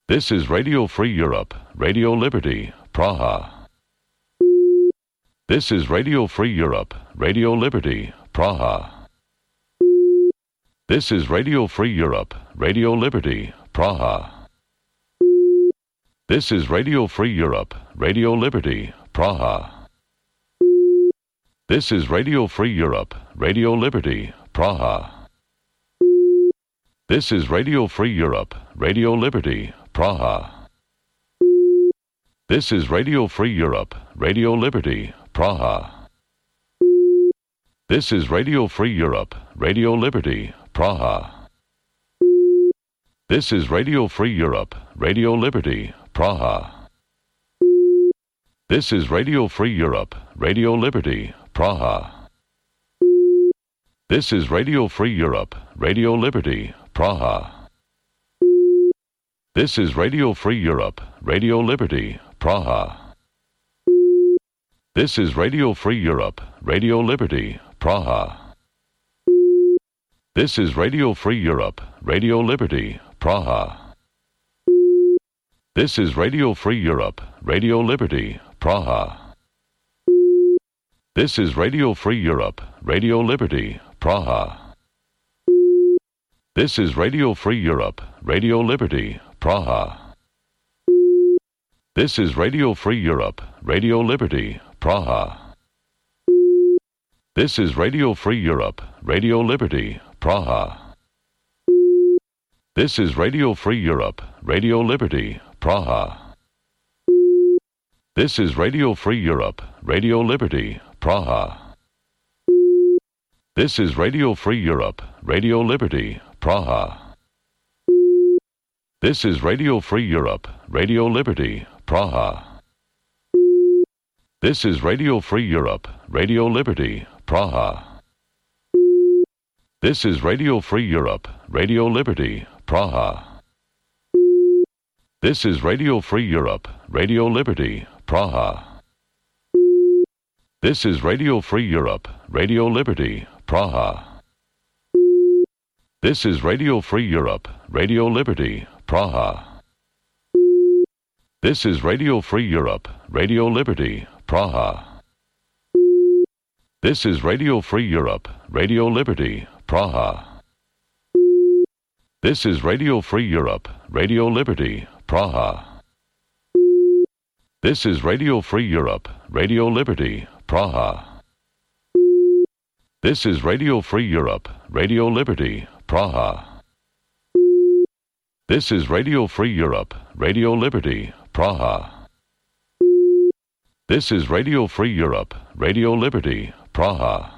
This is Radio Free Europe, Radio Liberty, Praha. This is Radio Free Europe, Radio Liberty, Praha. This is Radio Free Europe, Radio Liberty, Praha. This is Radio Free Europe, Radio Liberty, Praha. This is Radio Free Europe, Radio Liberty, Praha. This is Radio Free Europe, Radio Liberty, Praha. This is Radio Free Europe, Radio Liberty, Praha. This is Radio Free Europe, Radio Liberty, Praha. This is Radio Free Europe, Radio Liberty, Praha. This is Radio Free Europe, Radio Liberty, Praha. This is Radio Free Europe, Radio Liberty, Praha. This is Radio Free Europe, Radio Liberty, Praha. This is Radio Free Europe, Radio Liberty, Praha. This is Radio Free Europe, Radio Liberty, Praha. This is Radio Free Europe, Radio Liberty, Praha. This is Radio Free Europe, Radio Liberty, Praha. This is Radio Free Europe, Radio Liberty, Praha. This is Radio Free Europe, Radio Liberty, Praha. This is Radio Free Europe, Radio Liberty, Praha. This is Radio Free Europe, Radio Liberty, Praha. This is Radio Free Europe, Radio Liberty, Praha. This is Radio Free Europe, Radio Liberty, Praha. This is Radio Free Europe, Radio Liberty, Praha. This is Radio Free Europe, Radio Liberty, Praha. This is Radio Free Europe, Radio Liberty, Praha. This is Radio Free Europe, Radio Liberty, Praha. This is Radio Free Europe, Radio Liberty, Praha. This is Radio Free Europe, Radio Liberty, Praha. This is Radio Free Europe, Radio Liberty, Praha. This is Radio Free Europe, Radio Liberty, Praha. This is Radio Free Europe, Radio Liberty, Praha. This is Radio Free Europe, Radio Liberty, Praha. This is Radio Free Europe, Radio Liberty, Praha. This is Radio Free Europe, Radio Liberty, Praha. This is Radio Free Europe, Radio Liberty, Praha.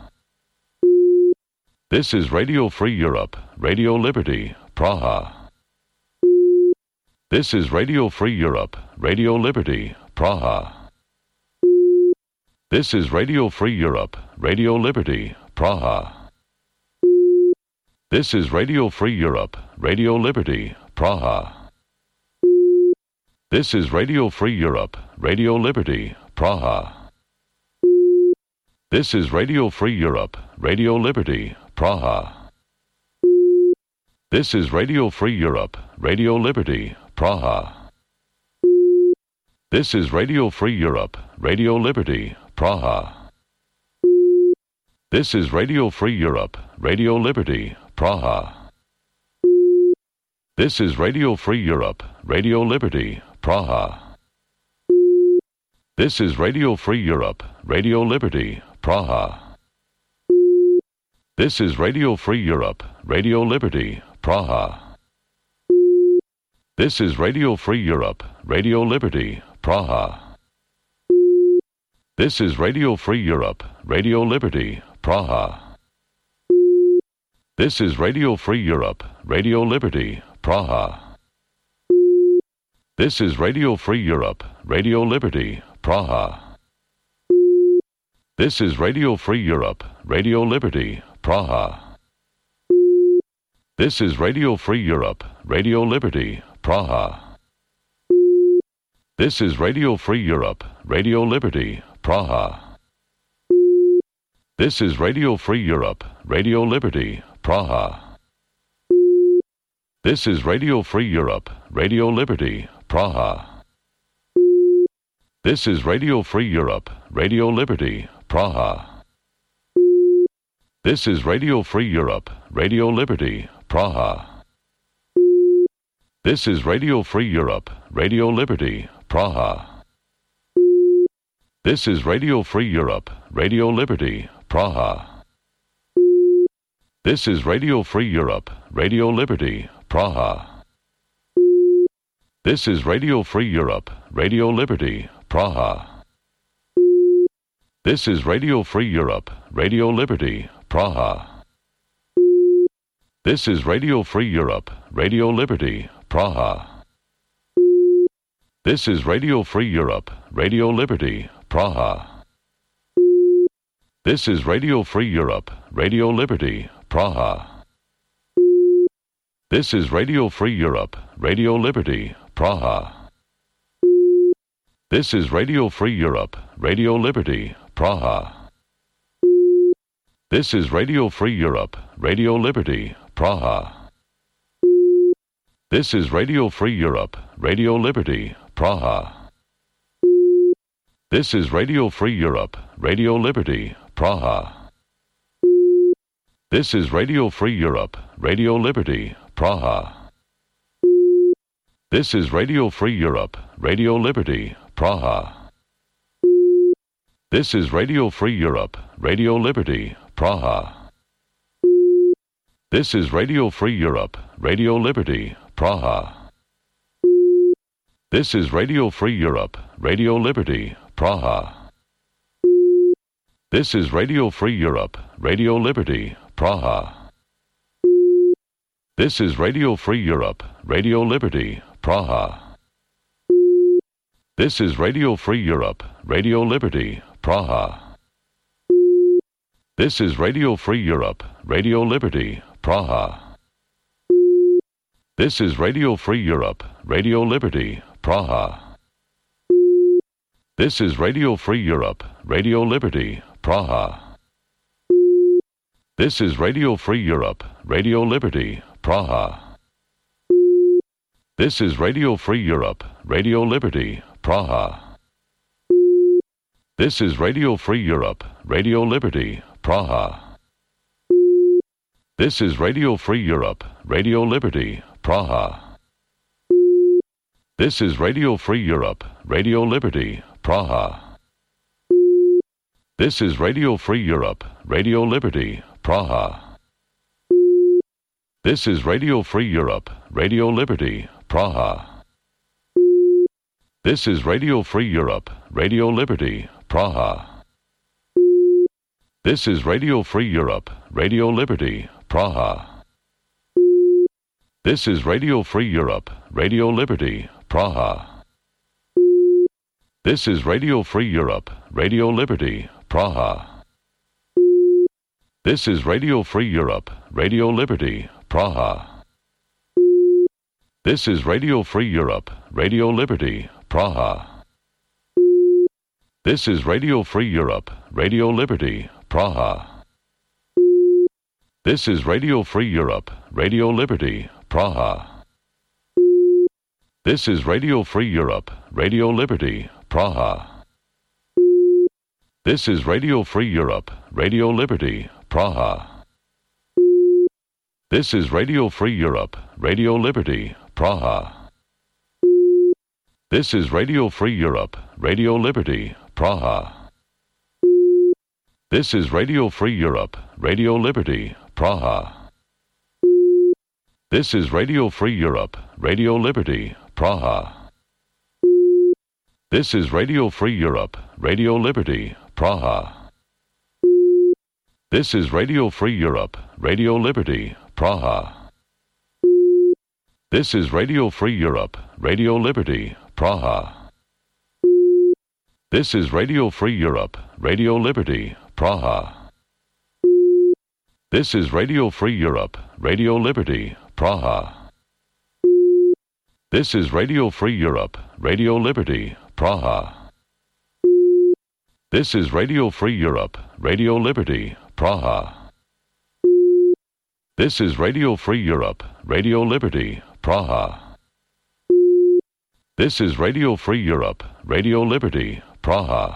This is Radio Free Europe, Radio Liberty, Praha. This is Radio Free Europe, Radio Liberty, Praha. This is Radio Free Europe, Radio Liberty, Praha. This is Radio Free Europe, Radio Liberty, Praha. This is Radio Free Europe, Radio Liberty, Praha. This is Radio Free Europe, Radio Liberty, Praha. This is Radio Free Europe, Radio Liberty, Praha. This is Radio Free Europe, Radio Liberty, Praha. This is Radio Free Europe, Radio Liberty, Praha. This is Radio Free Europe, Radio Liberty, Praha. This is Radio Free Europe, Radio Liberty, Praha. This is Radio Free Europe, Radio Liberty, Praha. This is Radio Free Europe, Radio Liberty, Praha. This is Radio Free Europe, Radio Liberty, Praha. This is Radio Free Europe, Radio Liberty, Praha. This is Radio Free Europe, Radio Liberty, Praha. This is Radio Free Europe, Radio Liberty, Praha. This is Radio Free Europe, Radio Liberty, Praha. This is Radio Free Europe, Radio Liberty, Praha. This is Radio Free Europe, Radio Liberty, Praha. This is Radio Free Europe, Radio Liberty, Praha. This is Radio Free Europe, Radio Liberty, Praha. This is Radio Free Europe, Radio Liberty, Praha. This is Radio Free Europe, Radio Liberty, Praha. This is Radio Free Europe, Radio Liberty, Praha. This is Radio Free Europe, Radio Liberty, Praha. This is Radio Free Europe, Radio Liberty, Praha. This is Radio Free Europe, Radio Liberty, Praha. This is Radio Free Europe, Radio Liberty, Praha. This is Radio Free Europe, Radio Liberty, Praha. This is Radio Free Europe, Radio Liberty, Praha. This is Radio Free Europe, Radio Liberty, Praha. This is Radio Free Europe, Radio Liberty, Praha. This is Radio Free Europe, Radio Liberty, Praha. This is Radio Free Europe, Radio Liberty, Praha. This is Radio Free Europe, Radio Liberty, Praha. This is Radio Free Europe, Radio Liberty, Praha. This is Radio Free Europe, Radio Liberty, Praha. This is Radio Free Europe, Radio Liberty, Praha. This is Radio Free Europe, Radio Liberty, Praha. This is Radio Free Europe, Radio Liberty, Praha. This is Radio Free Europe, Radio Liberty, Praha. This is Radio Free Europe, Radio Liberty, Praha. This is Radio Free Europe, Radio Liberty, Praha. This is Radio Free Europe, Radio Liberty, Praha. This is Radio Free Europe, Radio Liberty, Praha. This is Radio Free Europe, Radio Liberty, Praha. This is Radio Free Europe, Radio Liberty, Praha. This is Radio Free Europe, Radio Liberty, Praha. This is Radio Free Europe, Radio Liberty, Praha. This is Radio Free Europe, Radio Liberty, Praha. This is Radio Free Europe, Radio Liberty, Praha. This is Radio Free Europe, Radio Liberty, Praha. This is Radio Free Europe, Radio Liberty, Praha. This is Radio Free Europe, Radio Liberty, Praha. This is Radio Free Europe, Radio Liberty, Praha. This is Radio Free Europe, Radio Liberty, Praha. This is Radio Free Europe, Radio Liberty, Praha. This is Radio Free Europe, Radio Liberty, Praha. This is Radio Free Europe, Radio Liberty, Praha. This is Radio Free Europe, Radio Liberty, Praha. This is Radio Free Europe, Radio Liberty, Praha. This is Radio Free Europe, Radio Liberty, Praha. This is Radio Free Europe, Radio Liberty, Praha. This is Radio Free Europe, Radio Liberty, Praha. This is Radio Free Europe, Radio Liberty, Praha. This is Radio Free Europe, Radio Liberty, Praha. This is Radio Free Europe, Radio Liberty, Praha. This is Radio Free Europe, Radio Liberty, Praha. This is Radio Free Europe, Radio Liberty, Praha. This is Radio Free Europe, Radio Liberty, Praha. This is Radio Free Europe, Radio Liberty, Praha. This is Radio Free Europe, Radio Liberty, Praha. This is Radio Free Europe, Radio Liberty, Praha. This is Radio Free Europe, Radio Liberty, Praha. This is Radio Free Europe, Radio Liberty, Praha. This is Radio Free Europe, Radio Liberty, Praha.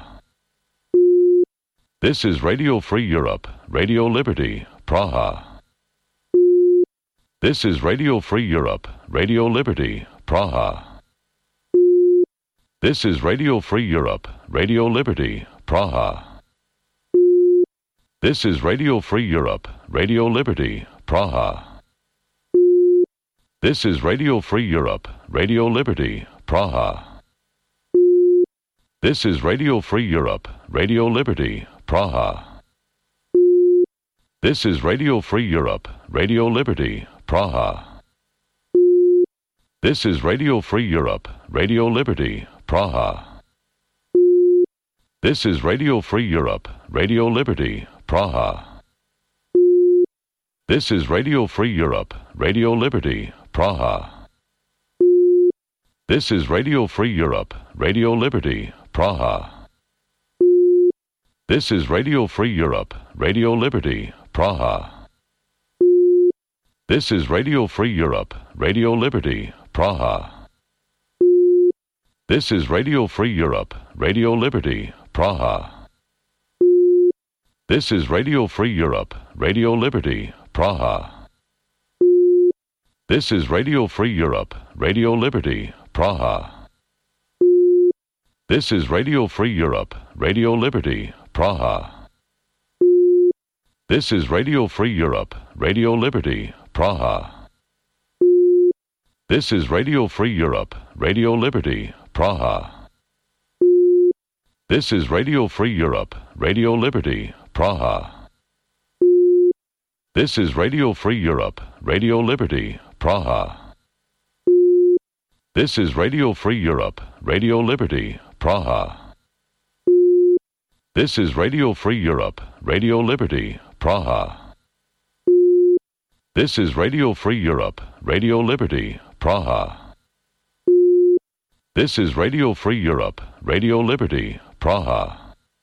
This is Radio Free Europe, Radio Liberty, Praha. This is Radio Free Europe, Radio Liberty, Praha. This is Radio Free Europe, Radio Liberty, Praha. This is Radio Free Europe, Radio Liberty, Praha. This is Radio Free Europe, Radio Liberty, Praha. This is Radio Free Europe, Radio Liberty, Praha. This is Radio Free Europe, Radio Liberty, Praha. This is Radio Free Europe, Radio Liberty, Praha. This is Radio Free Europe, Radio Liberty, Praha. This is Radio Free Europe, Radio Liberty, Praha. This is Radio Free Europe, Radio Liberty, Praha. This is Radio Free Europe, Radio Liberty, Praha. This is Radio Free Europe, Radio Liberty, Praha. This is Radio Free Europe, Radio Liberty, Praha. This is Radio Free Europe, Radio Liberty, Praha. This is Radio Free Europe, Radio Liberty, Praha. This is Radio Free Europe, Radio Liberty, Praha. This is Radio Free Europe, Radio Liberty, Praha. This is Radio Free Europe, Radio Liberty, Praha. This is Radio Free Europe, Radio Liberty, Praha. This is Radio Free Europe, Radio Liberty, Praha. This is Radio Free Europe, Radio Liberty, Praha. This is Radio Free Europe, Radio Liberty, Praha. This is Radio Free Europe, Radio Liberty, Praha. This is Radio Free Europe, Radio Liberty, Praha.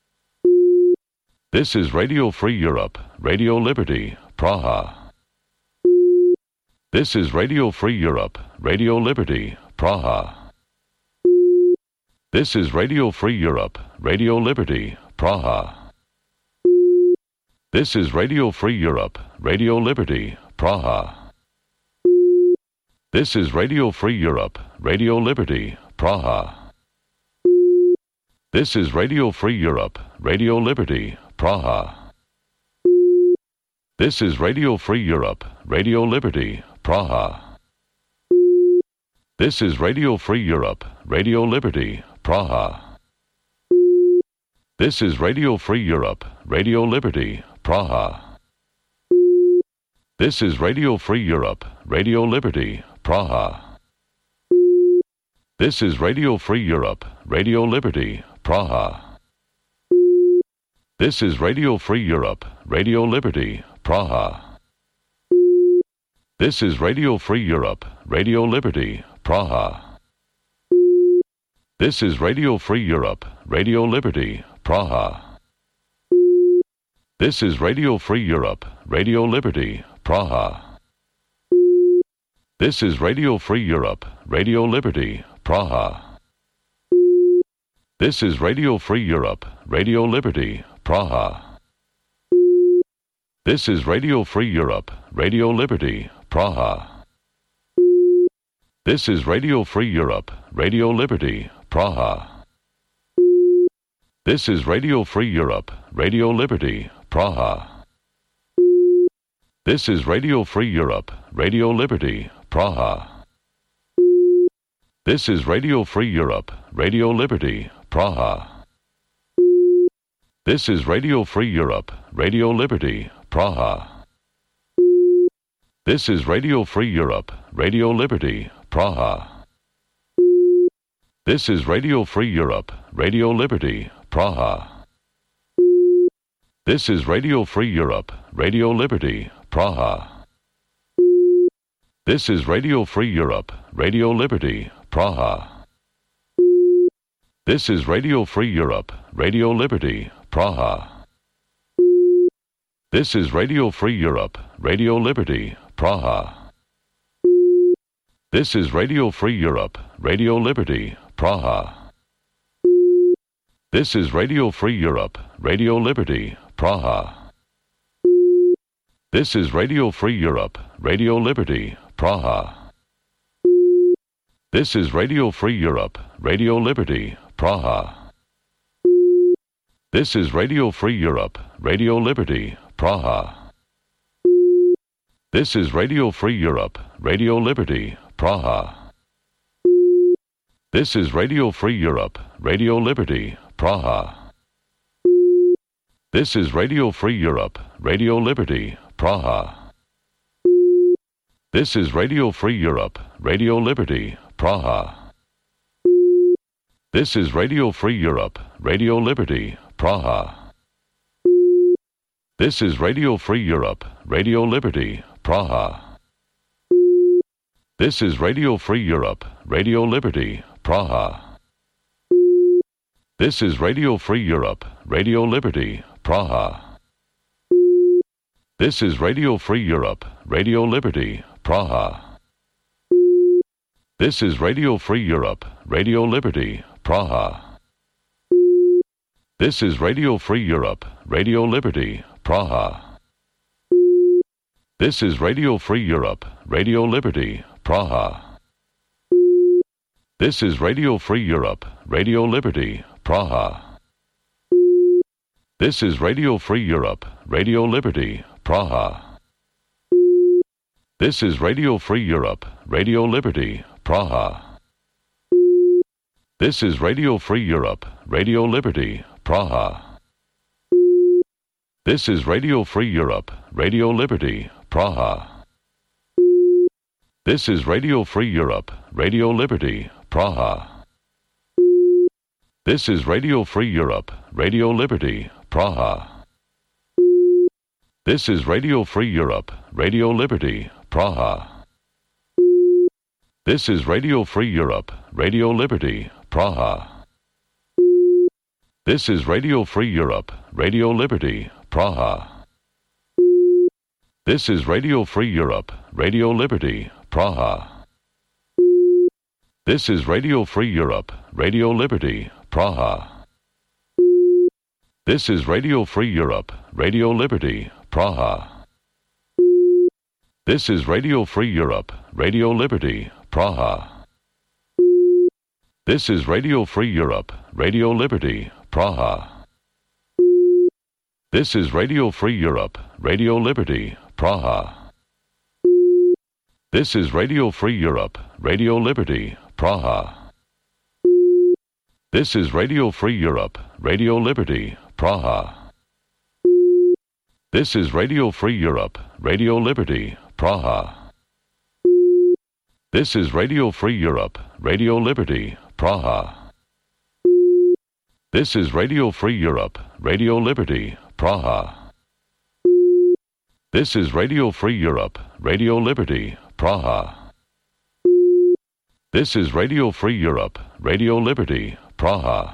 This is Radio Free Europe, Radio Liberty, Praha. This is Radio Free Europe, Radio Liberty, Praha. This is Radio Free Europe, Radio Liberty, Praha. This is Radio Free Europe, Radio Liberty, Praha. This is Radio Free Europe, Radio Liberty, Praha. This is Radio Free Europe, Radio Liberty, Praha. This is Radio Free Europe, Radio Liberty, Praha. This is Radio Free Europe, Radio Liberty, Praha. This is Radio Free Europe, Radio Liberty, Praha. This is Radio Free Europe, Radio Liberty, Praha. This is Radio Free Europe, Radio Liberty, Praha. This is Radio Free Europe, Radio Liberty, Praha. This is Radio Free Europe, Radio Liberty, Praha. This is Radio Free Europe, Radio Liberty, Praha. This is Radio Free Europe, Radio Liberty, Praha. This is Radio Free Europe, Radio Liberty, Praha. This is Radio Free Europe, Radio Liberty, Praha. This is Radio Free Europe, Radio Liberty, Praha. This is Radio Free Europe, Radio Liberty, Praha. This is Radio Free Europe, Radio Liberty, Praha. This is Radio Free Europe, Radio Liberty, Praha. This is Radio Free Europe, Radio Liberty, Praha. This is Radio Free Europe, Radio Liberty, Praha. This is Radio Free Europe, Radio Liberty, Praha. This is Radio Free Europe, Radio Liberty, Praha. This is Radio Free Europe, Radio Liberty, Praha. This is Radio Free Europe, Radio Liberty, Praha. This is Radio Free Europe, Radio Liberty, Praha. This is Radio Free Europe, Radio Liberty, Praha. This is Radio Free Europe, Radio Liberty, Praha. This is Radio Free Europe, Radio Liberty, Praha. This is Radio Free Europe, Radio Liberty, Praha. This is Radio Free Europe, Radio Liberty, Praha. This is Radio Free Europe, Radio Liberty, Praha. This is Radio Free Europe, Radio Liberty, Praha. This is Radio Free Europe, Radio Liberty, Praha. This is Radio Free Europe, Radio Liberty, Praha. This is Radio Free Europe, Radio Liberty, Praha. This is Radio Free Europe, Radio Liberty, Praha. This is Radio Free Europe, Radio Liberty, Praha. This is Radio Free Europe, Radio Liberty, Praha. This is Radio Free Europe, Radio Liberty, Praha. This is Radio Free Europe, Radio Liberty, Praha. This is Radio Free Europe, Radio Liberty, Praha. This is Radio Free Europe, Radio Liberty, Praha. This is Radio Free Europe, Radio Liberty, Praha. This is Radio Free Europe, Radio Liberty, Praha. This is Radio Free Europe, Radio Liberty, Praha. This is Radio Free Europe, Radio Liberty, Praha. This is Radio Free Europe, Radio Liberty, Praha. This is Radio Free Europe, Radio Liberty, Praha. This is Radio Free Europe, Radio Liberty, Praha. This is Radio Free Europe, Radio Liberty, Praha. This is Radio Free Europe, Radio Liberty, Praha. This is Radio Free Europe, Radio Liberty, Praha. This is Radio Free Europe, Radio Liberty, Praha. This is Radio Free Europe, Radio Liberty, Praha. This is Radio Free Europe, Radio Liberty, Praha. This is Radio Free Europe, Radio Liberty, Praha. This is Radio Free Europe, Radio Liberty, Praha. This is Radio Free Europe, Radio Liberty, Praha. This is Radio Free Europe, Radio Liberty, Praha. This is Radio Free Europe, Radio Liberty, Praha. This is Radio Free Europe, Radio Liberty, Praha. This is Radio Free Europe, Radio Liberty, Praha. This is Radio Free Europe, Radio Liberty, Praha. This is Radio Free Europe, Radio Liberty, Praha. This is Radio Free Europe, Radio Liberty, Praha. This is Radio Free Europe, Radio Liberty, Praha.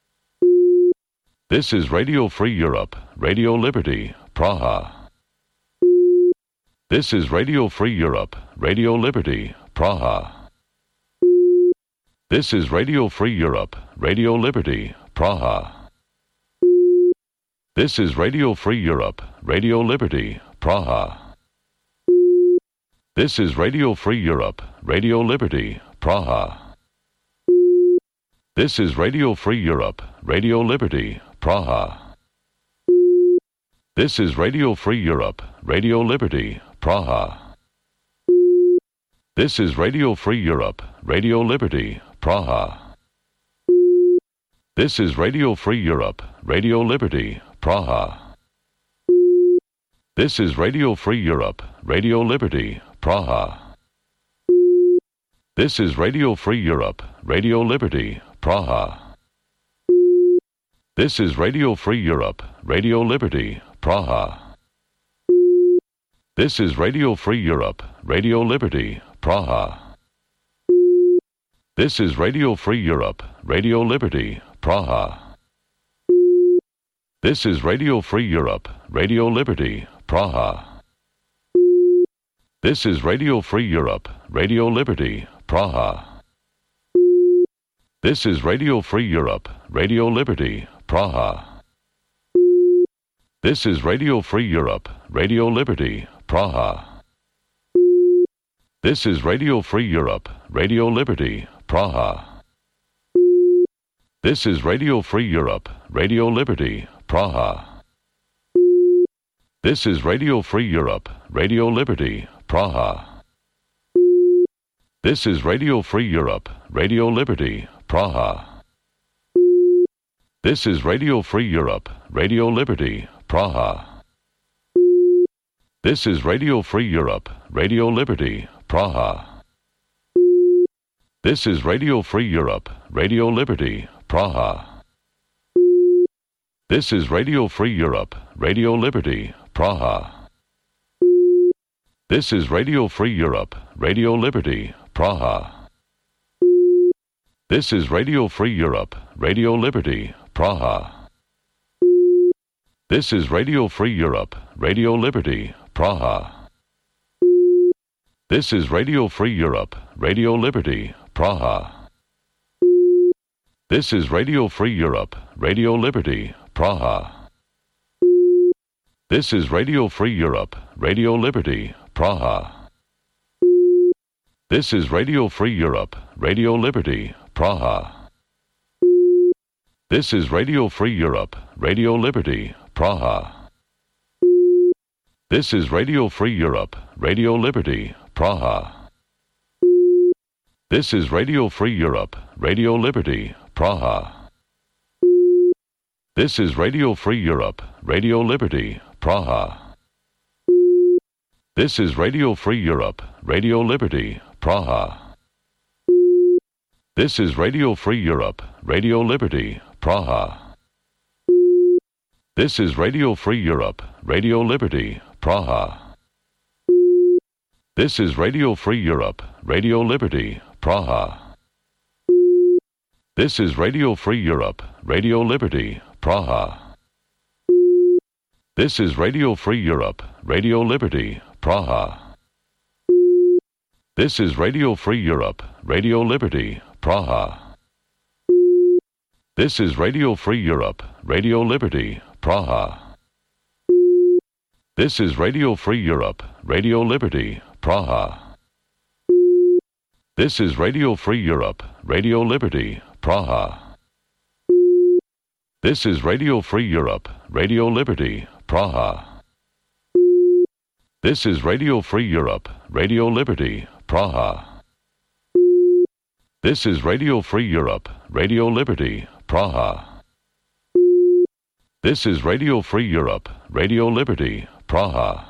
This is Radio Free Europe, Radio Liberty, Praha. This is Radio Free Europe, Radio Liberty, Praha. This is Radio Free Europe, Radio Liberty, Praha. This is Radio Free Europe, Radio Liberty, Praha. This is Radio Free Europe, Radio Liberty, Praha. This is Radio Free Europe, Radio Liberty, Praha. This is Radio Free Europe, Radio Liberty, Praha. This is Radio Free Europe, Radio Liberty, Praha. This is Radio Free Europe, Radio Liberty, Praha. This is Radio Free Europe, Radio Liberty, Praha. This is Radio Free Europe, Radio Liberty, Praha. This is Radio Free Europe, Radio Liberty, Praha. This is Radio Free Europe, Radio Liberty, Praha. This is Radio Free Europe, Radio Liberty, Praha. This is Radio Free Europe, Radio Liberty, Praha. This is Radio Free Europe, Radio Liberty, Praha. This is Radio Free Europe, Radio Liberty, Praha. This is Radio Free Europe, Radio Liberty, Praha. This is Radio Free Europe, Radio Liberty, Praha. This is Radio Free Europe, Radio Liberty, Praha. This is Radio Free Europe, Radio Liberty, Praha. This is Radio Free Europe, Radio Liberty, Praha. This is Radio Free Europe, Radio Liberty, Praha. This is Radio Free Europe, Radio Liberty, Praha. This is Radio Free Europe, Radio Liberty, Praha. This is Radio Free Europe, Radio Liberty, Praha. This is Radio Free Europe, Radio Liberty, Praha. This is Radio Free Europe, Radio Liberty, Praha. This is Radio Free Europe, Radio Liberty, Praha. This is Radio Free Europe, Radio Liberty, Praha. This is Radio Free Europe, Radio Liberty, Praha. This is Radio Free Europe, Radio Liberty, Praha. This is Radio Free Europe, Radio Liberty, Praha. This is Radio Free Europe, Radio Liberty, Praha. This is Radio Free Europe, Radio Liberty, Praha. This is Radio Free Europe, Radio Liberty, Praha. This is Radio Free Europe, Radio Liberty, Praha. This is Radio Free Europe, Radio Liberty, Praha. This is Radio Free Europe, Radio Liberty, Praha. This is Radio Free Europe, Radio Liberty, Praha. This is Radio Free Europe, Radio Liberty, Praha. This is Radio Free Europe, Radio Liberty, Praha. This is Radio Free Europe, Radio Liberty, Praha. This is Radio Free Europe, Radio Liberty, Praha. This is Radio Free Europe, Radio Liberty, Praha. This is Radio Free Europe, Radio Liberty, Praha. This is Radio Free Europe, Radio Liberty, Praha. This is Radio Free Europe, Radio Liberty, Praha. This is Radio Free Europe, Radio Liberty, Praha. This is Radio Free Europe, Radio Liberty, Praha. This is Radio Free Europe, Radio Liberty, Praha.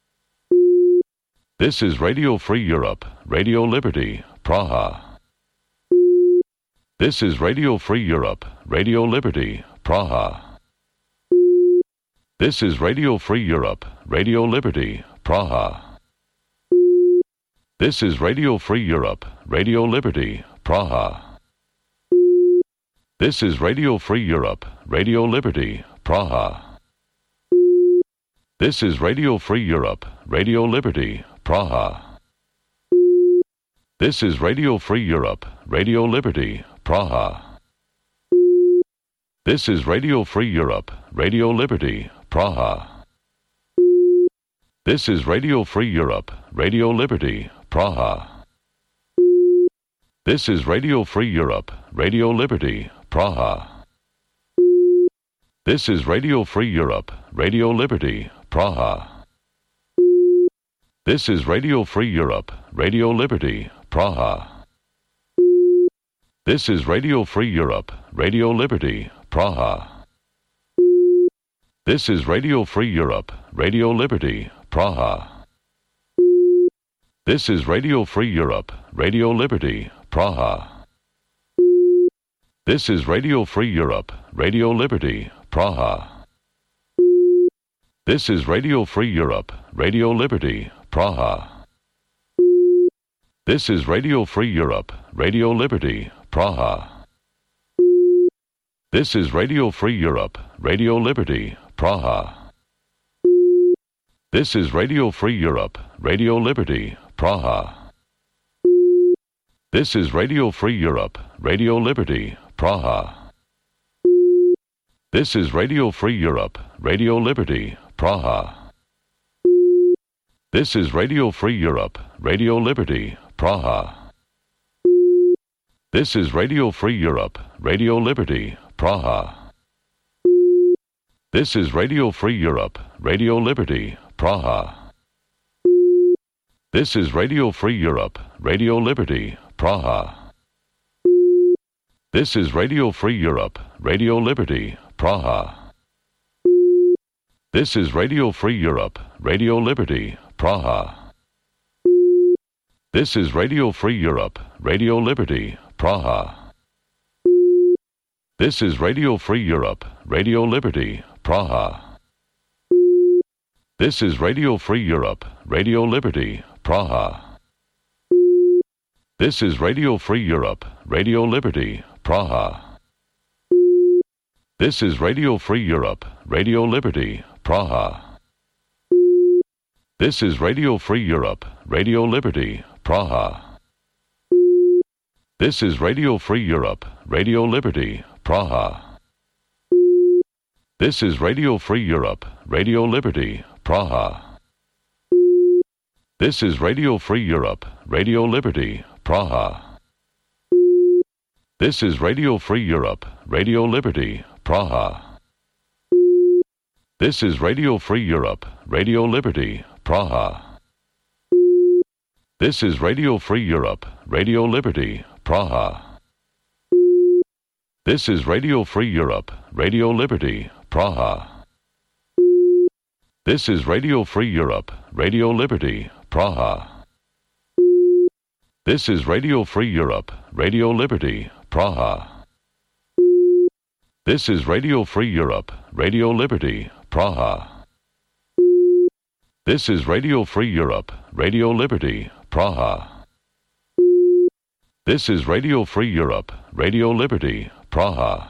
This is Radio Free Europe, Radio Liberty, Praha. This is Radio Free Europe, Radio Liberty, Praha. This is Radio Free Europe, Radio Liberty, Praha. This is Radio Free Europe, Radio Liberty, Praha. This is Radio Free Europe, Radio Liberty, Praha. This is Radio Free Europe, Radio Liberty, Praha. This is Radio Free Europe, Radio Liberty, Praha. This is Radio Free Europe, Radio Liberty, Praha. This is Radio Free Europe, Radio Liberty, Praha. This is Radio Free Europe, Radio Liberty, Praha. This is Radio Free Europe, Radio Liberty, Praha. This is Radio Free Europe, Radio Liberty, Praha. This is Radio Free Europe, Radio Liberty, Praha. This is Radio Free Europe, Radio Liberty, Praha. This is Radio Free Europe, Radio Liberty, Praha. This is Radio Free Europe, Radio Liberty, Praha. This is Radio Free Europe, Radio Liberty, Praha. This is Radio Free Europe, Radio Liberty, Praha. This is Radio Free Europe, Radio Liberty, Praha. This is Radio Free Europe, Radio Liberty, Praha. This is Radio Free Europe, Radio Liberty, Praha. This is Radio Free Europe, Radio Liberty, Praha. This is Radio Free Europe, Radio Liberty, Praha. This is Radio Free Europe, Radio Liberty, Praha. This is Radio Free Europe, Radio Liberty, Praha. This is Radio Free Europe, Radio Liberty, Praha. This is Radio Free Europe, Radio Liberty, Praha. This is Radio Free Europe, Radio Liberty, Praha. This is Radio Free Europe, Radio Liberty, Praha. This is Radio Free Europe, Radio Liberty, Praha. This is Radio Free Europe, Radio Liberty, Praha. This is Radio Free Europe, Radio Liberty, Praha. This is Radio Free Europe, Radio Liberty, Praha. This is Radio Free Europe, Radio Liberty, Praha. This is Radio Free Europe, Radio Liberty, Praha. This is Radio Free Europe, Radio Liberty, Praha. This is Radio Free Europe, Radio Liberty, Praha. This is Radio Free Europe, Radio Liberty, Praha. This is Radio Free Europe, Radio Liberty, Praha. This is Radio Free Europe, Radio Liberty, Praha. This is Radio Free Europe, Radio Liberty, Praha. This is Radio Free Europe, Radio Liberty, Praha. This is Radio Free Europe, Radio Liberty, Praha. This is Radio Free Europe, Radio Liberty, Praha. This is Radio Free Europe, Radio Liberty, Praha. This is Radio Free Europe, Radio Liberty, Praha.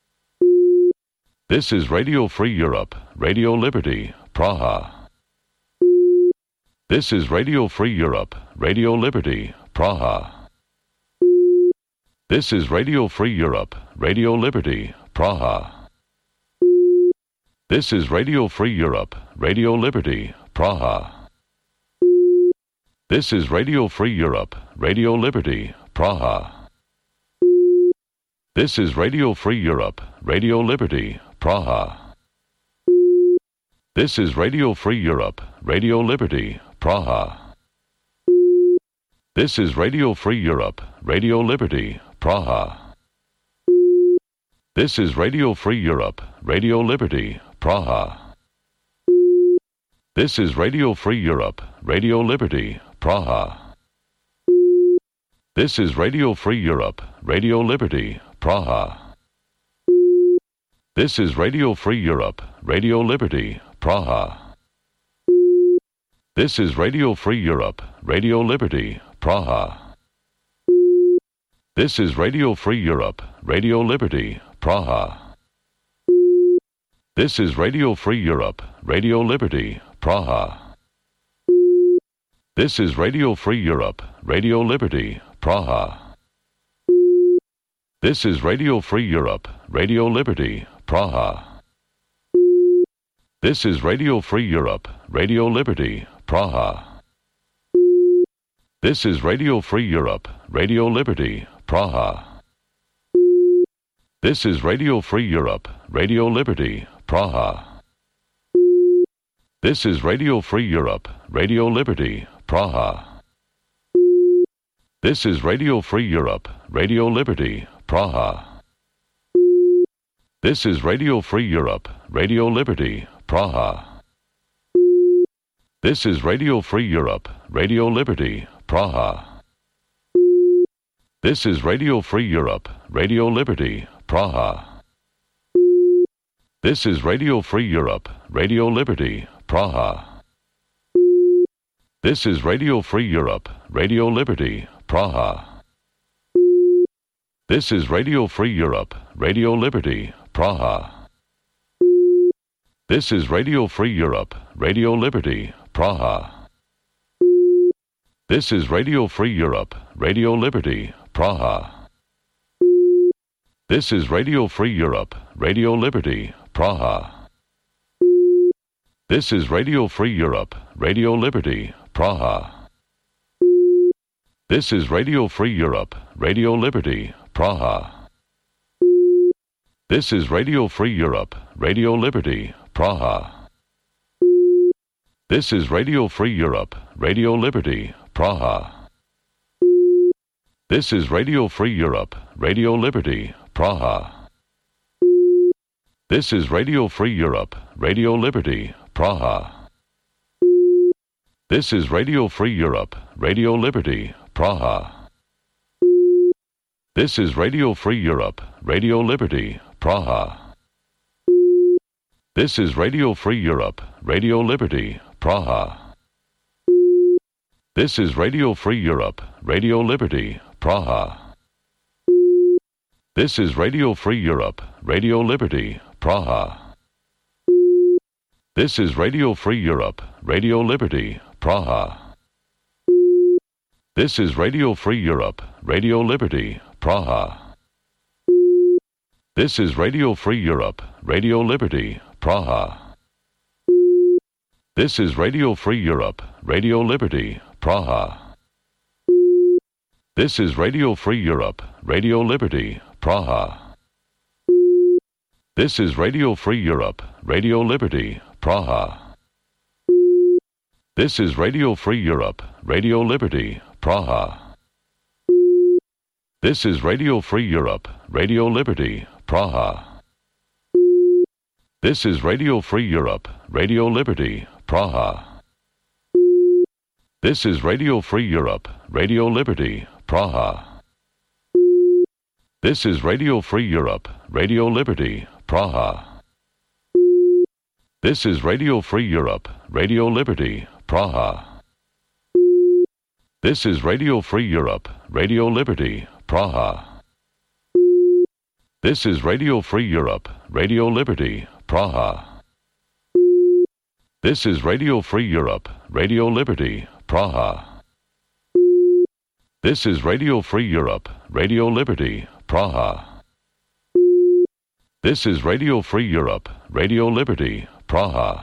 This is Radio Free Europe, Radio Liberty, Praha. This is Radio Free Europe, Radio Liberty, Praha. This is Radio Free Europe, Radio Liberty, Praha. This is Radio Free Europe, Radio Liberty, Praha. This is Radio Free Europe, Radio Liberty, Praha. This is Radio Free Europe, Radio Liberty, Praha. This is Radio Free Europe, Radio Liberty, Praha. This is Radio Free Europe, Radio Liberty, Praha. This is Radio Free Europe, Radio Liberty, Praha. This is Radio Free Europe, Radio Liberty, Praha. This is Radio Free Europe, Radio Liberty, Praha. This is Radio Free Europe, Radio Liberty, Praha. This is Radio Free Europe, Radio Liberty, Praha. This is Radio Free Europe, Radio Liberty, Praha. This is Radio Free Europe, Radio Liberty, Praha. This is Radio Free Europe, Radio Liberty, Praha. This is Radio Free Europe, Radio Liberty, Praha. This is Radio Free Europe, Radio Liberty, Praha. This is Radio Free Europe, Radio Liberty, Praha. This is Radio Free Europe, Radio Liberty, Praha. This is Radio Free Europe, Radio Liberty, Praha. This is Radio Free Europe, Radio Liberty, Praha. This is Radio Free Europe, Radio Liberty, Praha. This is Radio Free Europe, Radio Liberty, Praha. This is Radio Free Europe, Radio Liberty, Praha. This is Radio Free Europe, Radio Liberty, Praha. This is Radio Free Europe, Radio Liberty, Praha. This is Radio Free Europe, Radio Liberty, Praha. This is Radio Free Europe, Radio Liberty, Praha. This is Radio Free Europe, Radio Liberty, Praha. This is Radio Free Europe, Radio Liberty, Praha. This is Radio Free Europe, Radio Liberty, Praha. This is Radio Free Europe, Radio Liberty, Praha. This is Radio Free Europe, Radio Liberty, Praha. This is Radio Free Europe, Radio Liberty, Praha. This is Radio Free Europe, Radio Liberty, Praha. This is Radio Free Europe, Radio Liberty, Praha. This is Radio Free Europe, Radio Liberty, Praha. This is Radio Free Europe, Radio Liberty, Praha. This is Radio Free Europe, Radio Liberty, Praha. This is Radio Free Europe, Radio Liberty, Praha. This is Radio Free Europe, Radio Liberty, Praha. This is Radio Free Europe, Radio Liberty, Praha. This is Radio Free Europe, Radio Liberty, Praha. This is Radio Free Europe, Radio Liberty, Praha. This is Radio Free Europe, Radio Liberty, Praha. This is Radio Free Europe, Radio Liberty, Praha. This is Radio Free Europe, Radio Liberty, Praha. This is Radio Free Europe, Radio Liberty, Praha. This is Radio Free Europe, Radio Liberty, Praha. This is Radio Free Europe, Radio Liberty, Praha. This is Radio Free Europe, Radio Liberty, Praha. This is Radio Free Europe, Radio Liberty, Praha. This is Radio Free Europe, Radio Liberty, Praha. This is Radio Free Europe, Radio Liberty, Praha. This is Radio Free Europe, Radio Liberty, Praha. This is Radio Free Europe, Radio Liberty, Praha. This is Radio Free Europe, Radio Liberty, Praha. This is Radio Free Europe, Radio Liberty, Praha.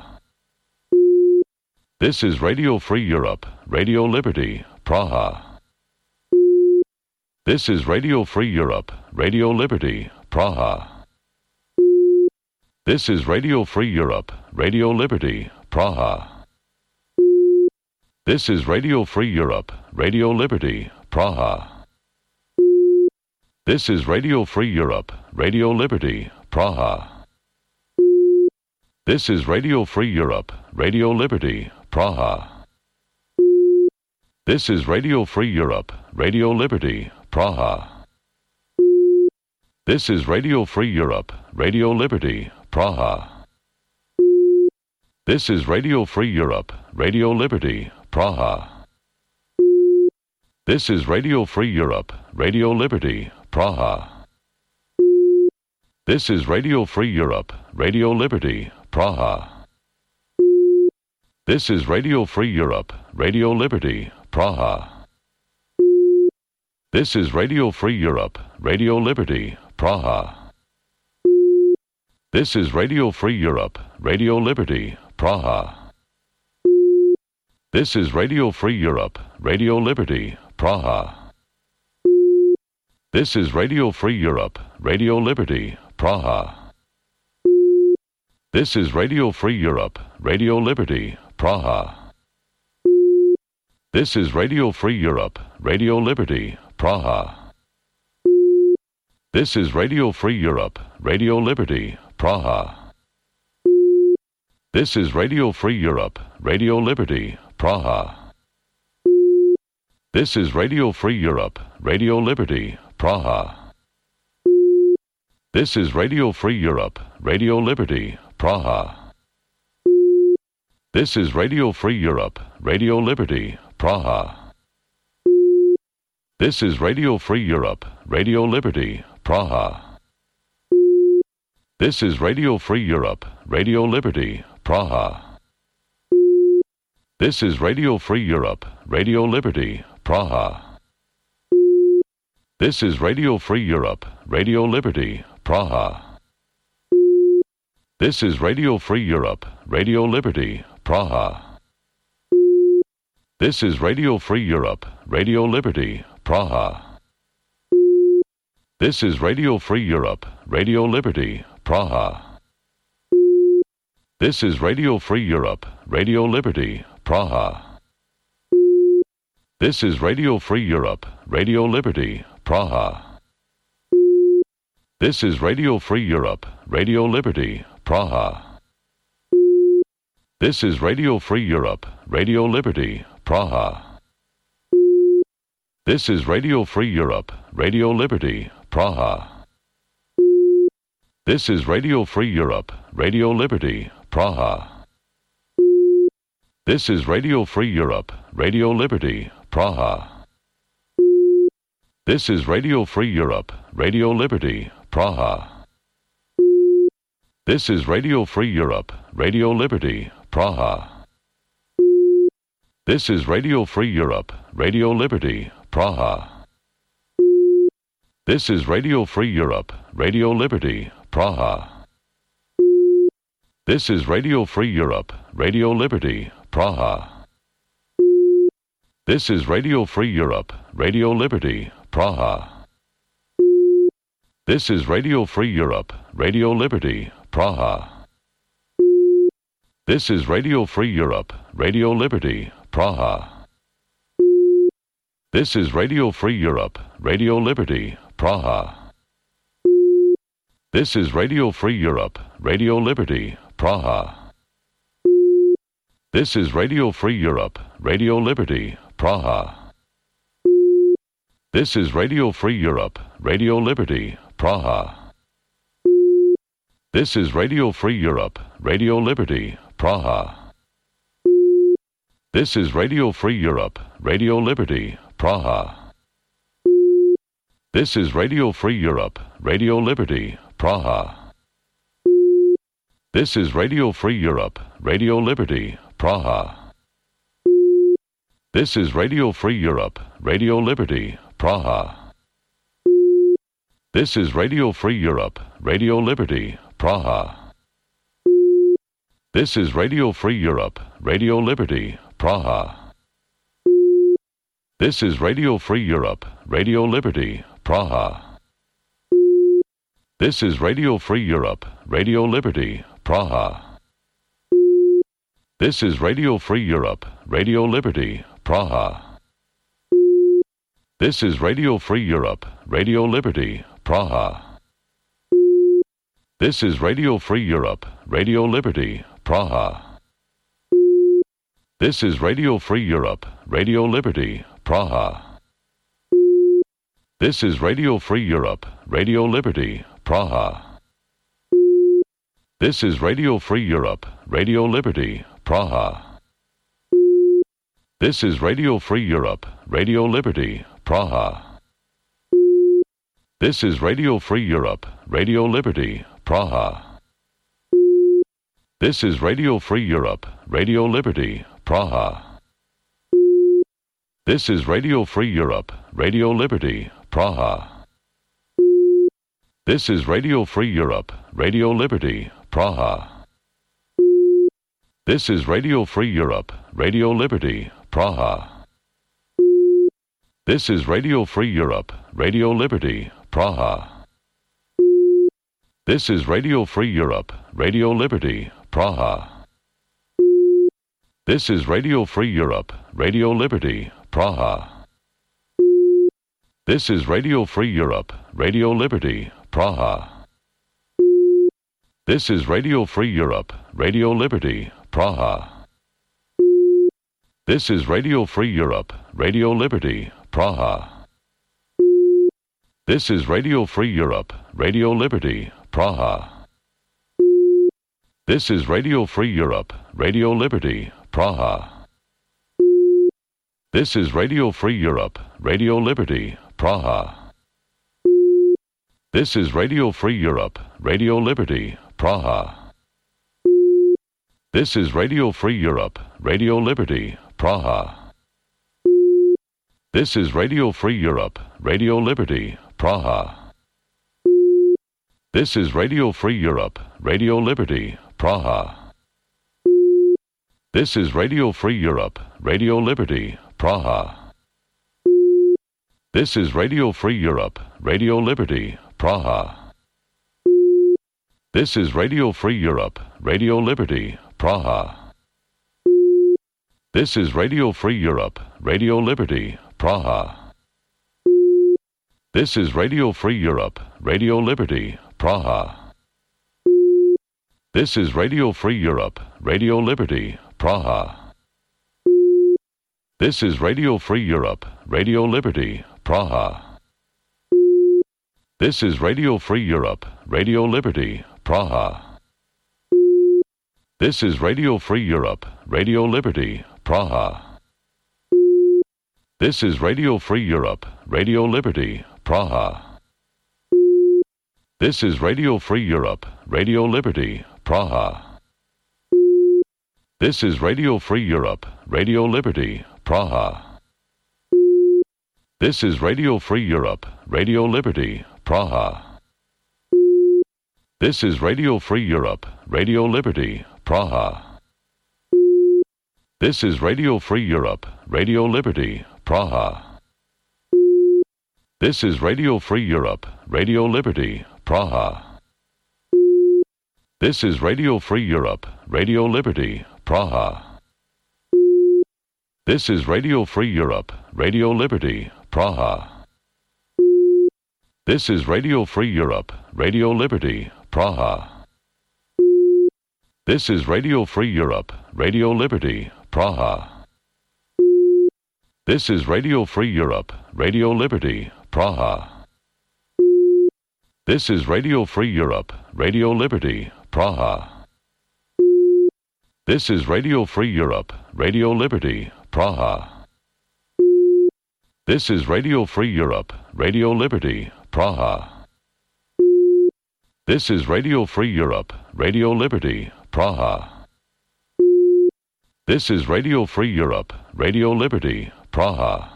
This is Radio Free Europe, Radio Liberty, Praha. This is Radio Free Europe, Radio Liberty, Praha. This is Radio Free Europe, Radio Liberty, Praha. This is Radio Free Europe, Radio Liberty, Praha. This is Radio Free Europe, Radio Liberty, Praha. This is Radio Free Europe, Radio Liberty, Praha. This is Radio Free Europe, Radio Liberty, Praha. This is Radio Free Europe, Radio Liberty, Praha. This is Radio Free Europe, Radio Liberty, Praha. This is Radio Free Europe, Radio Liberty, Praha. This is Radio Free Europe, Radio Liberty, Praha. This is Radio Free Europe, Radio Liberty, Praha. This is Radio Free Europe, Radio Liberty, Praha. This is Radio Free Europe, Radio Liberty, Praha. This is Radio Free Europe, Radio Liberty, Praha. This is Radio Free Europe, Radio Liberty, Praha. This is Radio Free Europe, Radio Liberty, Praha. This is Radio Free Europe, Radio Liberty, Praha. This is Radio Free Europe, Radio Liberty, Praha. This is Radio Free Europe, Radio Liberty, Praha. This is Radio Free Europe, Radio Liberty, Praha. This is Radio Free Europe, Radio Liberty, Praha. This is Radio Free Europe, Radio Liberty, Praha. This is Radio Free Europe, Radio Liberty, Praha. This is Radio Free Europe, Radio Liberty, Praha. This is Radio Free Europe, Radio Liberty, Praha. This is Radio Free Europe, Radio Liberty, Praha. This is Radio Free Europe, Radio Liberty, Praha. This is Radio Free Europe, Radio Liberty, Praha. This is Radio Free Europe, Radio Liberty, Praha. This is Radio Free Europe, Radio Liberty, Praha. This is Radio Free Europe, Radio Liberty, Praha. This is Radio Free Europe, Radio Liberty, Praha. This is Radio Free Europe, Radio Liberty, Praha. This is Radio Free Europe, Radio Liberty, Praha. This is Radio Free Europe, Radio Liberty, Praha. This is Radio Free Europe, Radio Liberty, Praha. This is Radio Free Europe, Radio Liberty, Praha. This is Radio Free Europe, Radio Liberty, Praha. This is Radio Free Europe, Radio Liberty, Praha. This is Radio Free Europe, Radio Liberty, Praha. This is Radio Free Europe, Radio Liberty, Praha. This is Radio Free Europe, Radio Liberty, Praha. This is Radio Free Europe, Radio Liberty, Praha. This is Radio Free Europe, Radio Liberty, Praha. This is Radio Free Europe, Radio Liberty, Praha. This is Radio Free Europe, Radio Liberty, Praha. This is Radio Free Europe, Radio Liberty, Praha. This is Radio Free Europe, Radio Liberty, Praha. This is Radio Free Europe, Radio Liberty, Praha. This is Radio Free Europe, Radio Liberty, Praha. This is Radio Free Europe, Radio Liberty, Praha. This is Radio Free Europe, Radio Liberty, Praha. This is Radio Free Europe, Radio Liberty, Praha. This is Radio Free Europe, Radio Liberty, Praha. This is Radio Free Europe, Radio Liberty, Praha. This is Radio Free Europe, Radio Liberty, Praha. This is Radio Free Europe, Radio Liberty, Praha. This is Radio Free Europe, Radio Liberty, Praha. This is Radio Free Europe, Radio Liberty, Praha. This is Radio Free Europe, Radio Liberty, Praha. This is Radio Free Europe, Radio Liberty, Praha. This is Radio Free Europe, Radio Liberty, Praha. This is Radio Free Europe, Radio Liberty, Praha. This is Radio Free Europe, Radio Liberty, Praha. This is Radio Free Europe, Radio Liberty, Praha. This is Radio Free Europe, Radio Liberty, Praha. This is Radio Free Europe, Radio Liberty, Praha. This is Radio Free Europe, Radio Liberty, Praha. This is Radio Free Europe, Radio Liberty, Praha. This is Radio Free Europe, Radio Liberty, Praha. This is Radio Free Europe, Radio Liberty, Praha. This is Radio Free Europe, Radio Liberty, Praha. This is Radio Free Europe, Radio Liberty, Praha. This is Radio Free Europe, Radio Liberty, Praha. This is Radio Free Europe, Radio Liberty, Praha. This is Radio Free Europe, Radio Liberty, Praha. This is Radio Free Europe, Radio Liberty, Praha. This is Radio Free Europe, Radio Liberty, Praha. This is Radio Free Europe, Radio Liberty, Praha. This is Radio Free Europe, Radio Liberty, Praha. This is Radio Free Europe, Radio Liberty, Praha. This is Radio Free Europe, Radio Liberty, Praha. This is Radio Free Europe, Radio Liberty, Praha. This is Radio Free Europe, Radio Liberty, Praha. This is Radio Free Europe, Radio Liberty, Praha. This is Radio Free Europe, Radio Liberty, Praha. This is Radio Free Europe, Radio Liberty, Praha. This is Radio Free Europe, Radio Liberty, Praha. This is Radio Free Europe, Radio Liberty, Praha. This is Radio Free Europe, Radio Liberty, Praha. This is Radio Free Europe, Radio Liberty, Praha. This is Radio Free Europe, Radio Liberty, Praha. This is Radio Free Europe, Radio Liberty, Praha. This is Radio Free Europe, Radio Liberty, Praha. This is Radio Free Europe, Radio Liberty, Praha. This is Radio Free Europe, Radio Liberty, Praha. This is Radio Free Europe, Radio Liberty, Praha. This is Radio Free Europe, Radio Liberty, Praha. This is Radio Free Europe, Radio Liberty, Praha. This is Radio Free Europe, Radio Liberty, Praha. This is Radio Free Europe, Radio Liberty, Praha. This is Radio Free Europe, Radio Liberty, Praha. This is Radio Free Europe, Radio Liberty, Praha. This is Radio Free Europe, Radio Liberty, Praha. This is Radio Free Europe, Radio Liberty, Praha. This is Radio Free Europe, Radio Liberty, Praha. This is Radio Free Europe, Radio Liberty, Praha. This is Radio Free Europe, Radio Liberty, Praha.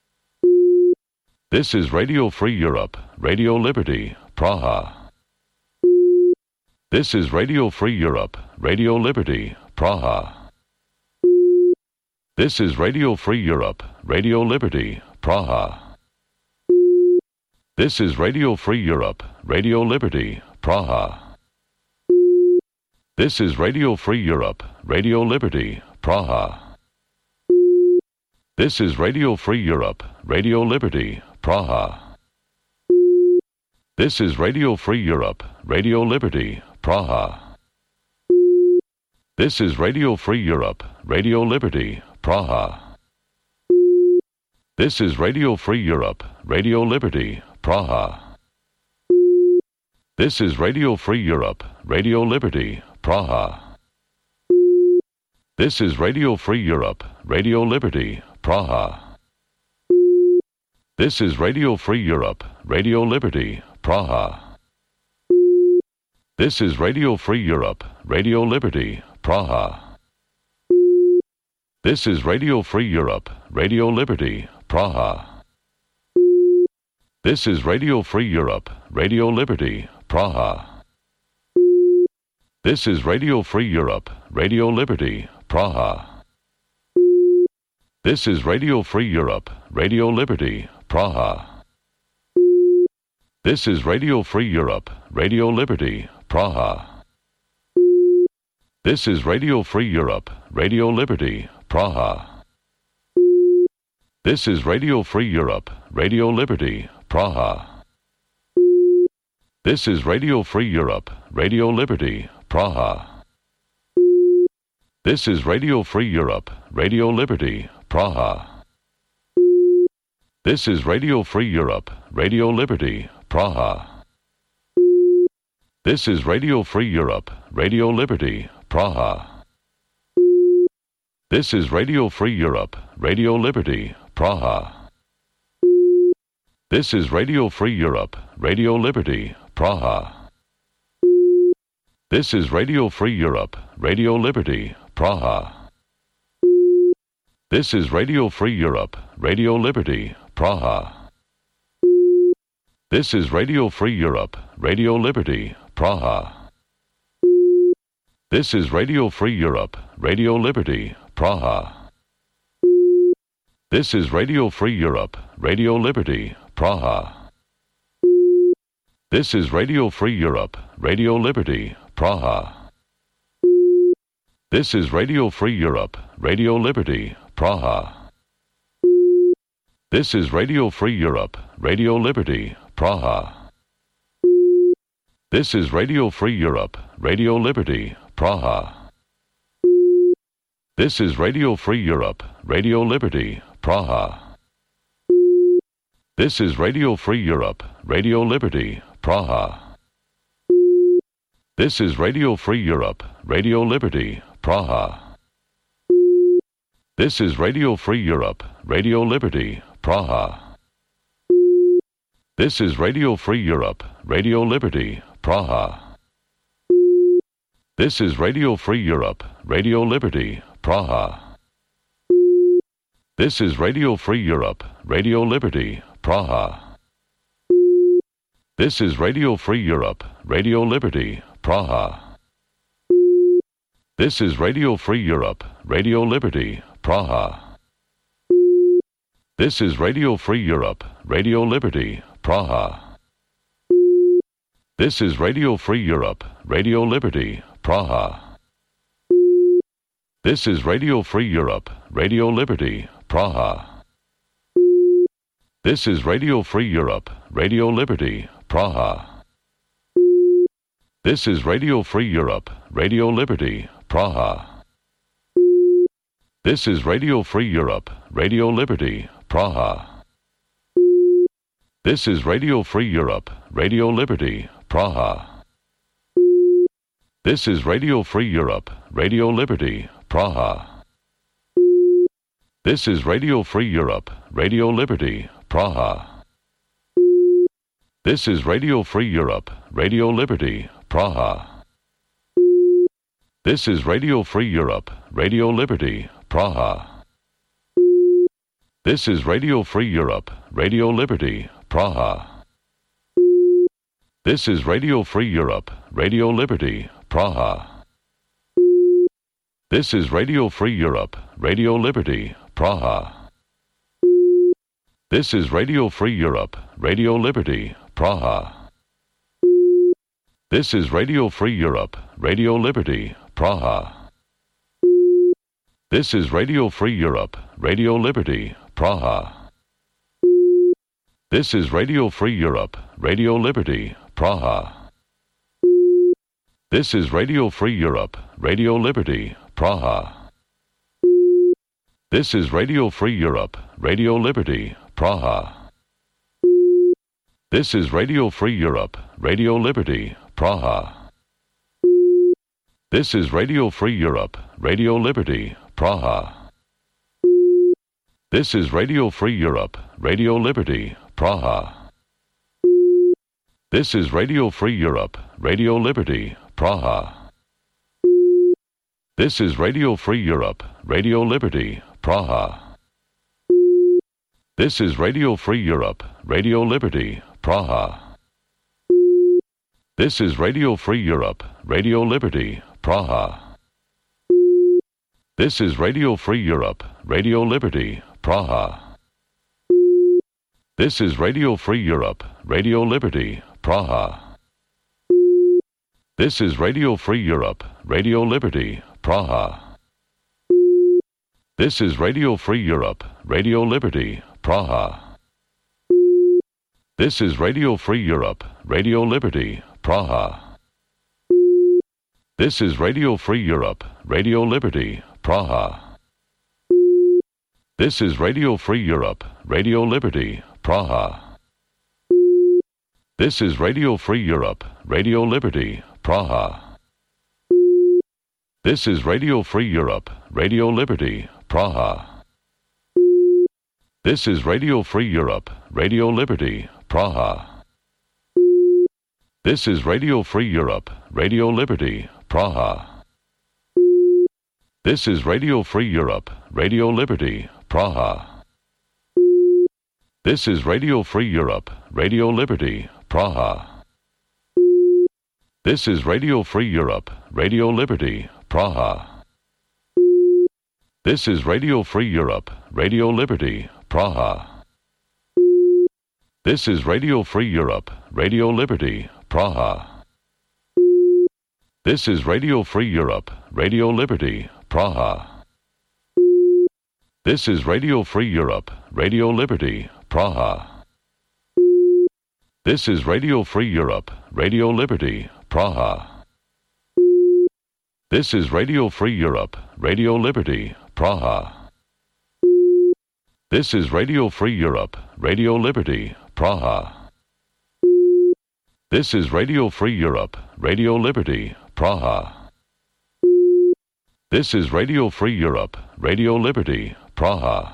This is Radio Free Europe, Radio Liberty, Praha. This is Radio Free Europe, Radio Liberty, Praha. This is Radio Free Europe, Radio Liberty, Praha. This is Radio Free Europe, Radio Liberty, Praha. This is Radio Free Europe, Radio Liberty, Praha. This is Radio Free Europe, Radio Liberty, Praha. This is Radio Free Europe, Radio Liberty, Praha. This is Radio Free Europe, Radio Liberty, Praha. This is Radio Free Europe, Radio Liberty, Praha. This is Radio Free Europe, Radio Liberty, Praha. This is Radio Free Europe, Radio Liberty, Praha. This is Radio Free Europe, Radio Liberty, Praha. This is Radio Free Europe, Radio Liberty, Praha. This is Radio Free Europe, Radio Liberty, Praha. This is Radio Free Europe, Radio Liberty, Praha. This is Radio Free Europe, Radio Liberty, Praha. This is Radio Free Europe, Radio Liberty, Praha. This is Radio Free Europe, Radio Liberty, Praha. This is Radio Free Europe, Radio Liberty, Praha. This is Radio Free Europe, Radio Liberty, Praha. This is Radio Free Europe, Radio Liberty, Praha. This is Radio Free Europe, Radio Liberty, Praha. This is Radio Free Europe, Radio Liberty, Praha. This is Radio Free Europe, Radio Liberty, Praha. This is Radio Free Europe, Radio Liberty, Praha. This is Radio Free Europe, Radio Liberty, Praha. This is Radio Free Europe, Radio Liberty, Praha. This is Radio Free Europe, Radio Liberty, Praha. This is Radio Free Europe, Radio Liberty, Praha. This is Radio Free Europe, Radio Liberty, Praha. This is Radio Free Europe, Radio Liberty, Praha. This is Radio Free Europe, Radio Liberty, Praha. This is Radio Free Europe, Radio Liberty, Praha. This is Radio Free Europe, Radio Liberty, Praha. This is Radio Free Europe, Radio Liberty, Praha. This is Radio Free Europe, Radio Liberty, Praha. This is Radio Free Europe, Radio Liberty, Praha. This is Radio Free Europe, Radio Liberty, Praha. This is Radio Free Europe, Radio Liberty, Praha. This is Radio Free Europe, Radio Liberty, Praha. This is Radio Free Europe, Radio Liberty, Praha. This is Radio Free Europe, Radio Liberty, Praha. This is Radio Free Europe, Radio Liberty, Praha. This is Radio Free Europe, Radio Liberty, Praha. This is Radio Free Europe, Radio Liberty, Praha. This is Radio Free Europe, Radio Liberty, Praha. This is Radio Free Europe, Radio Liberty, Praha. This is Radio Free Europe, Radio Liberty, Praha. This is Radio Free Europe, Radio Liberty, Praha. This is Radio Free Europe, Radio Liberty, Praha. This is Radio Free Europe, Radio Liberty, Praha. This is Radio Free Europe, Radio Liberty, Praha. This is Radio Free Europe, Radio Liberty, Praha. This is Radio Free Europe, Radio Liberty, Praha. This is Radio Free Europe, Radio Liberty, Praha. This is Radio Free Europe, Radio Liberty, Praha. This is Radio Free Europe, Radio Liberty, Praha. This is Radio Free Europe, Radio Liberty, Praha. This is Radio Free Europe, Radio Liberty, Praha. This is Radio Free Europe, Radio Liberty, Praha. This is Radio Free Europe, Radio Liberty, Praha. This is Radio Free Europe, Radio Liberty, Praha. This is Radio Free Europe, Radio Liberty, Praha. This is Radio Free Europe, Radio Liberty, Praha. This is Radio Free Europe, Radio Liberty, Praha. This is Radio Free Europe, Radio Liberty, Praha. This is Radio Free Europe, Radio Liberty, Praha. This is Radio Free Europe, Radio Liberty, Praha. This is Radio Free Europe, Radio Liberty, Praha. This is Radio Free Europe, Radio Liberty, Praha. This is Radio Free Europe, Radio Liberty, Praha. This is Radio Free Europe, Radio Liberty, Praha. This is Radio Free Europe, Radio Liberty, Praha. This is Radio Free Europe, Radio Liberty, Praha. This is Radio Free Europe, Radio Liberty, Praha. This is Radio Free Europe, Radio Liberty, Praha. This is Radio Free Europe, Radio Liberty, Praha. This is Radio Free Europe, Radio Liberty, Praha. This is Radio Free Europe, Radio Liberty, Praha. This is Radio Free Europe, Radio Liberty, Praha. This is Radio Free Europe, Radio Liberty, Praha. This is Radio Free Europe, Radio Liberty, Praha. This is Radio Free Europe, Radio Liberty, Praha. This is Radio Free Europe, Radio Liberty, Praha. This is Radio Free Europe, Radio Liberty, Praha. This is Radio Free Europe, Radio Liberty, Praha. This is Radio Free Europe, Radio Liberty, Praha. This is Radio Free Europe, Radio Liberty, Praha. This is Radio Free Europe, Radio Liberty, Praha. This is Radio Free Europe, Radio Liberty, Praha. This is Radio Free Europe, Radio Liberty, Praha. This is Radio Free Europe, Radio Liberty, Praha. This is Radio Free Europe, Radio Liberty, Praha. This is Radio Free Europe, Radio Liberty, Praha.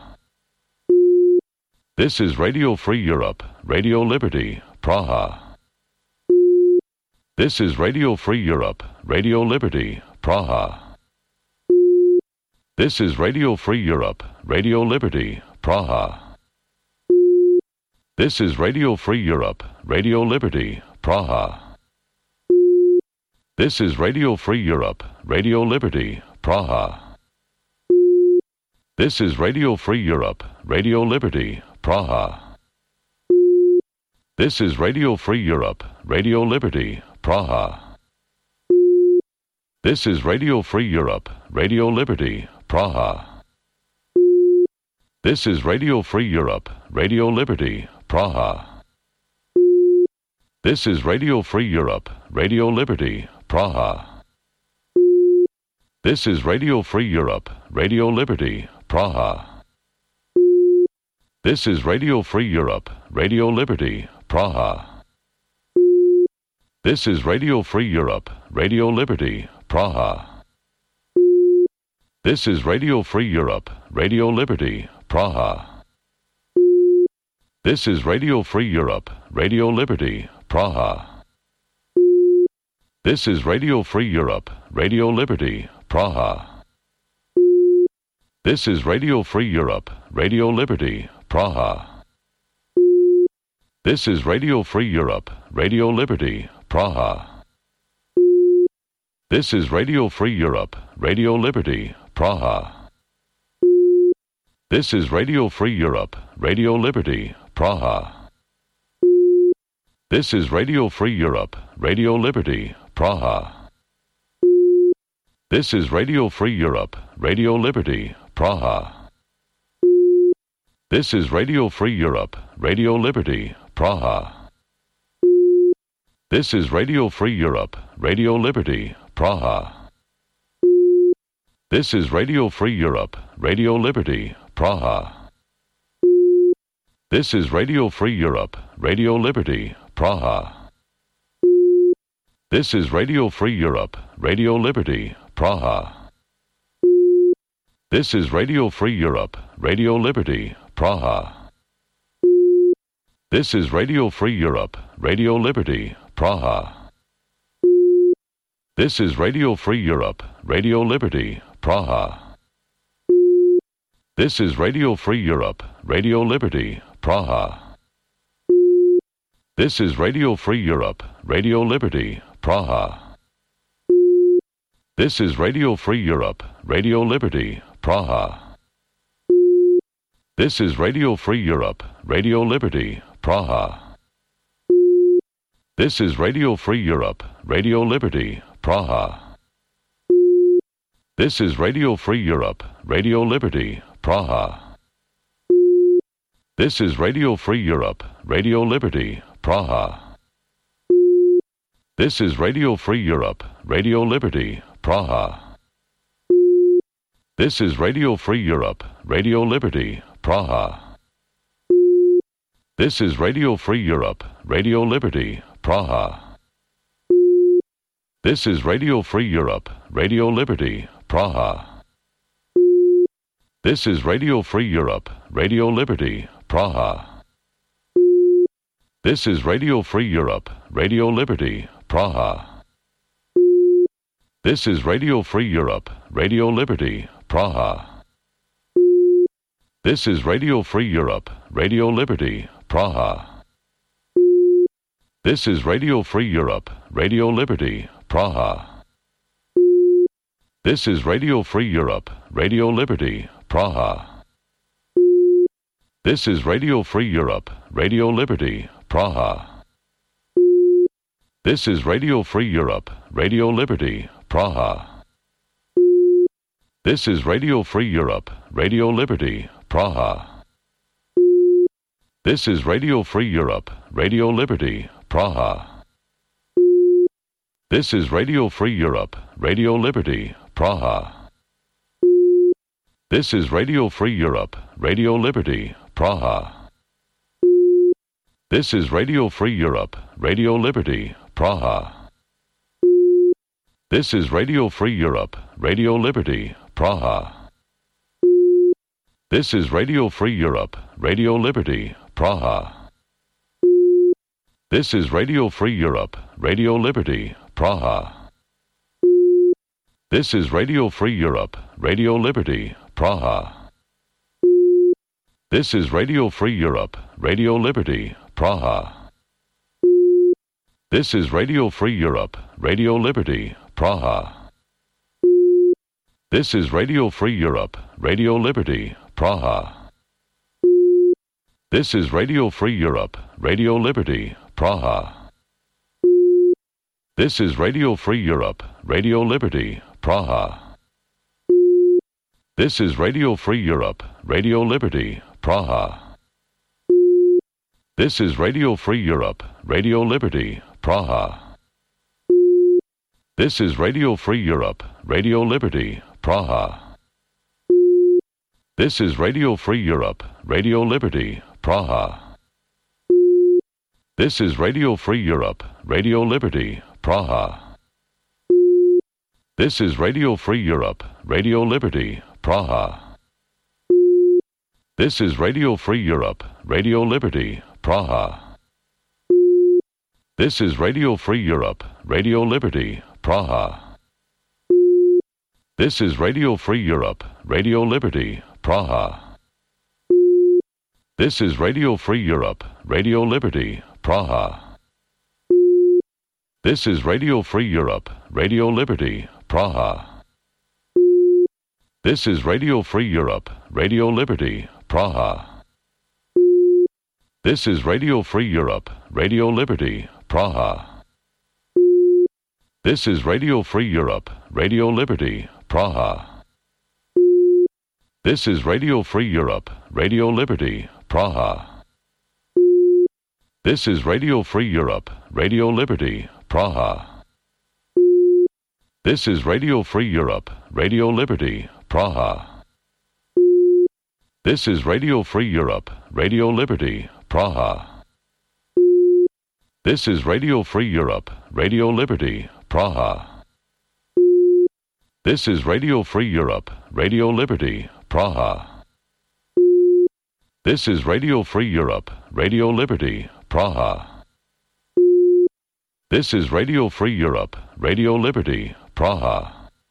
This is Radio Free Europe, Radio Liberty, Praha. This is Radio Free Europe, Radio Liberty, Praha. This is Radio Free Europe, Radio Liberty, Praha. This is Radio Free Europe, Radio Liberty, Praha. This is Radio Free Europe, Radio Liberty, Praha. This is Radio Free Europe, Radio Liberty, Praha. This is Radio Free Europe, Radio Liberty, Praha. This is Radio Free Europe, Radio Liberty, Praha. This is Radio Free Europe, Radio Liberty, Praha. This is Radio Free Europe, Radio Liberty, Praha. This is Radio Free Europe, Radio Liberty, Praha. This is Radio Free Europe, Radio Liberty, Praha. This is Radio Free Europe, Radio Liberty, Praha. This is Radio Free Europe, Radio Liberty, Praha. This is Radio Free Europe, Radio Liberty, Praha. This is Radio Free Europe, Radio Liberty, Praha. This is Radio Free Europe, Radio Liberty, Praha. This is Radio Free Europe, Radio Liberty, Praha. This is Radio Free Europe, Radio Liberty, Praha. This is Radio Free Europe, Radio Liberty, Praha. This is Radio Free Europe, Radio Liberty, Praha. This is Radio Free Europe, Radio Liberty, Praha. This is Radio Free Europe, Radio Liberty, Praha. This is Radio Free Europe, Radio Liberty, Praha. This is Radio Free Europe, Radio Liberty, Praha. This is Radio Free Europe, Radio Liberty, Praha. This is Radio Free Europe, Radio Liberty, Praha. This is Radio Free Europe, Radio Liberty, Praha. This is Radio Free Europe, Radio Liberty, Praha. This is Radio Free Europe, Radio Liberty, Praha. This is Radio Free Europe, Radio Liberty, Praha. This is Radio Free Europe, Radio Liberty, Praha. This is Radio Free Europe, Radio Liberty, Praha. This is Radio Free Europe, Radio Liberty, Praha. This is Radio Free Europe, Radio Liberty, Praha. This is Radio Free Europe, Radio Liberty, Praha. This is Radio Free Europe, Radio Liberty, Praha. This is Radio Free Europe, Radio Liberty, Praha. This is Radio Free Europe, Radio Liberty, Praha. This is Radio Free Europe, Radio Liberty, Praha. This is Radio Free Europe, Radio Liberty, Praha. This is Radio Free Europe, Radio Liberty, Praha. This is Radio Free Europe, Radio Liberty, Praha. This is Radio Free Europe, Radio Liberty, Praha. This is Radio Free Europe, Radio Liberty, Praha. This is Radio Free Europe, Radio Liberty, Praha. This is Radio Free Europe, Radio Liberty, Praha. This is Radio Free Europe, Radio Liberty, Praha. This is Radio Free Europe, Radio Liberty, Praha. This is Radio Free Europe, Radio Liberty, Praha. This is Radio Free Europe, Radio Liberty, Praha. This is Radio Free Europe, Radio Liberty, Praha. This is Radio Free Europe, Radio Liberty, Praha. This is Radio Free Europe, Radio Liberty, Praha. This is Radio Free Europe, Radio Liberty, Praha. This is Radio Free Europe, Radio Liberty, Praha. This is Radio Free Europe, Radio Liberty, Praha. This is Radio Free Europe, Radio Liberty, Praha. This is Radio Free Europe, Radio Liberty, Praha. This is Radio Free Europe, Radio Liberty, Praha. This is Radio Free Europe, Radio Liberty, Praha. This is Radio Free Europe, Radio Liberty, Praha. This is Radio Free Europe, Radio Liberty, Praha. This is Radio Free Europe, Radio Liberty, Praha. This is Radio Free Europe, Radio Liberty, Praha. This is Radio Free Europe, Radio Liberty, Praha. This is Radio Free Europe, Radio Liberty, Praha. This is Radio Free Europe, Radio Liberty, Praha. This is Radio Free Europe, Radio Liberty, Praha. This is Radio Free Europe, Radio Liberty, Praha. This is Radio Free Europe, Radio Liberty, Praha. This is Radio Free Europe, Radio Liberty, Praha. This is Radio Free Europe, Radio Liberty, Praha. This is Radio Free Europe, Radio Liberty, Praha. This is Radio Free Europe, Radio Liberty, Praha. This is Radio Free Europe, Radio Liberty, Praha. This is Radio Free Europe, Radio Liberty, Praha. This is Radio Free Europe, Radio Liberty, Praha. This is Radio Free Europe, Radio Liberty, Praha. This is Radio Free Europe, Radio Liberty, Praha. This is Radio Free Europe, Radio Liberty, Praha. This is Radio Free Europe, Radio Liberty, Praha. This is Radio Free Europe, Radio Liberty, Praha. This is Radio Free Europe, Radio Liberty, Praha. This is Radio Free Europe, Radio Liberty, Praha.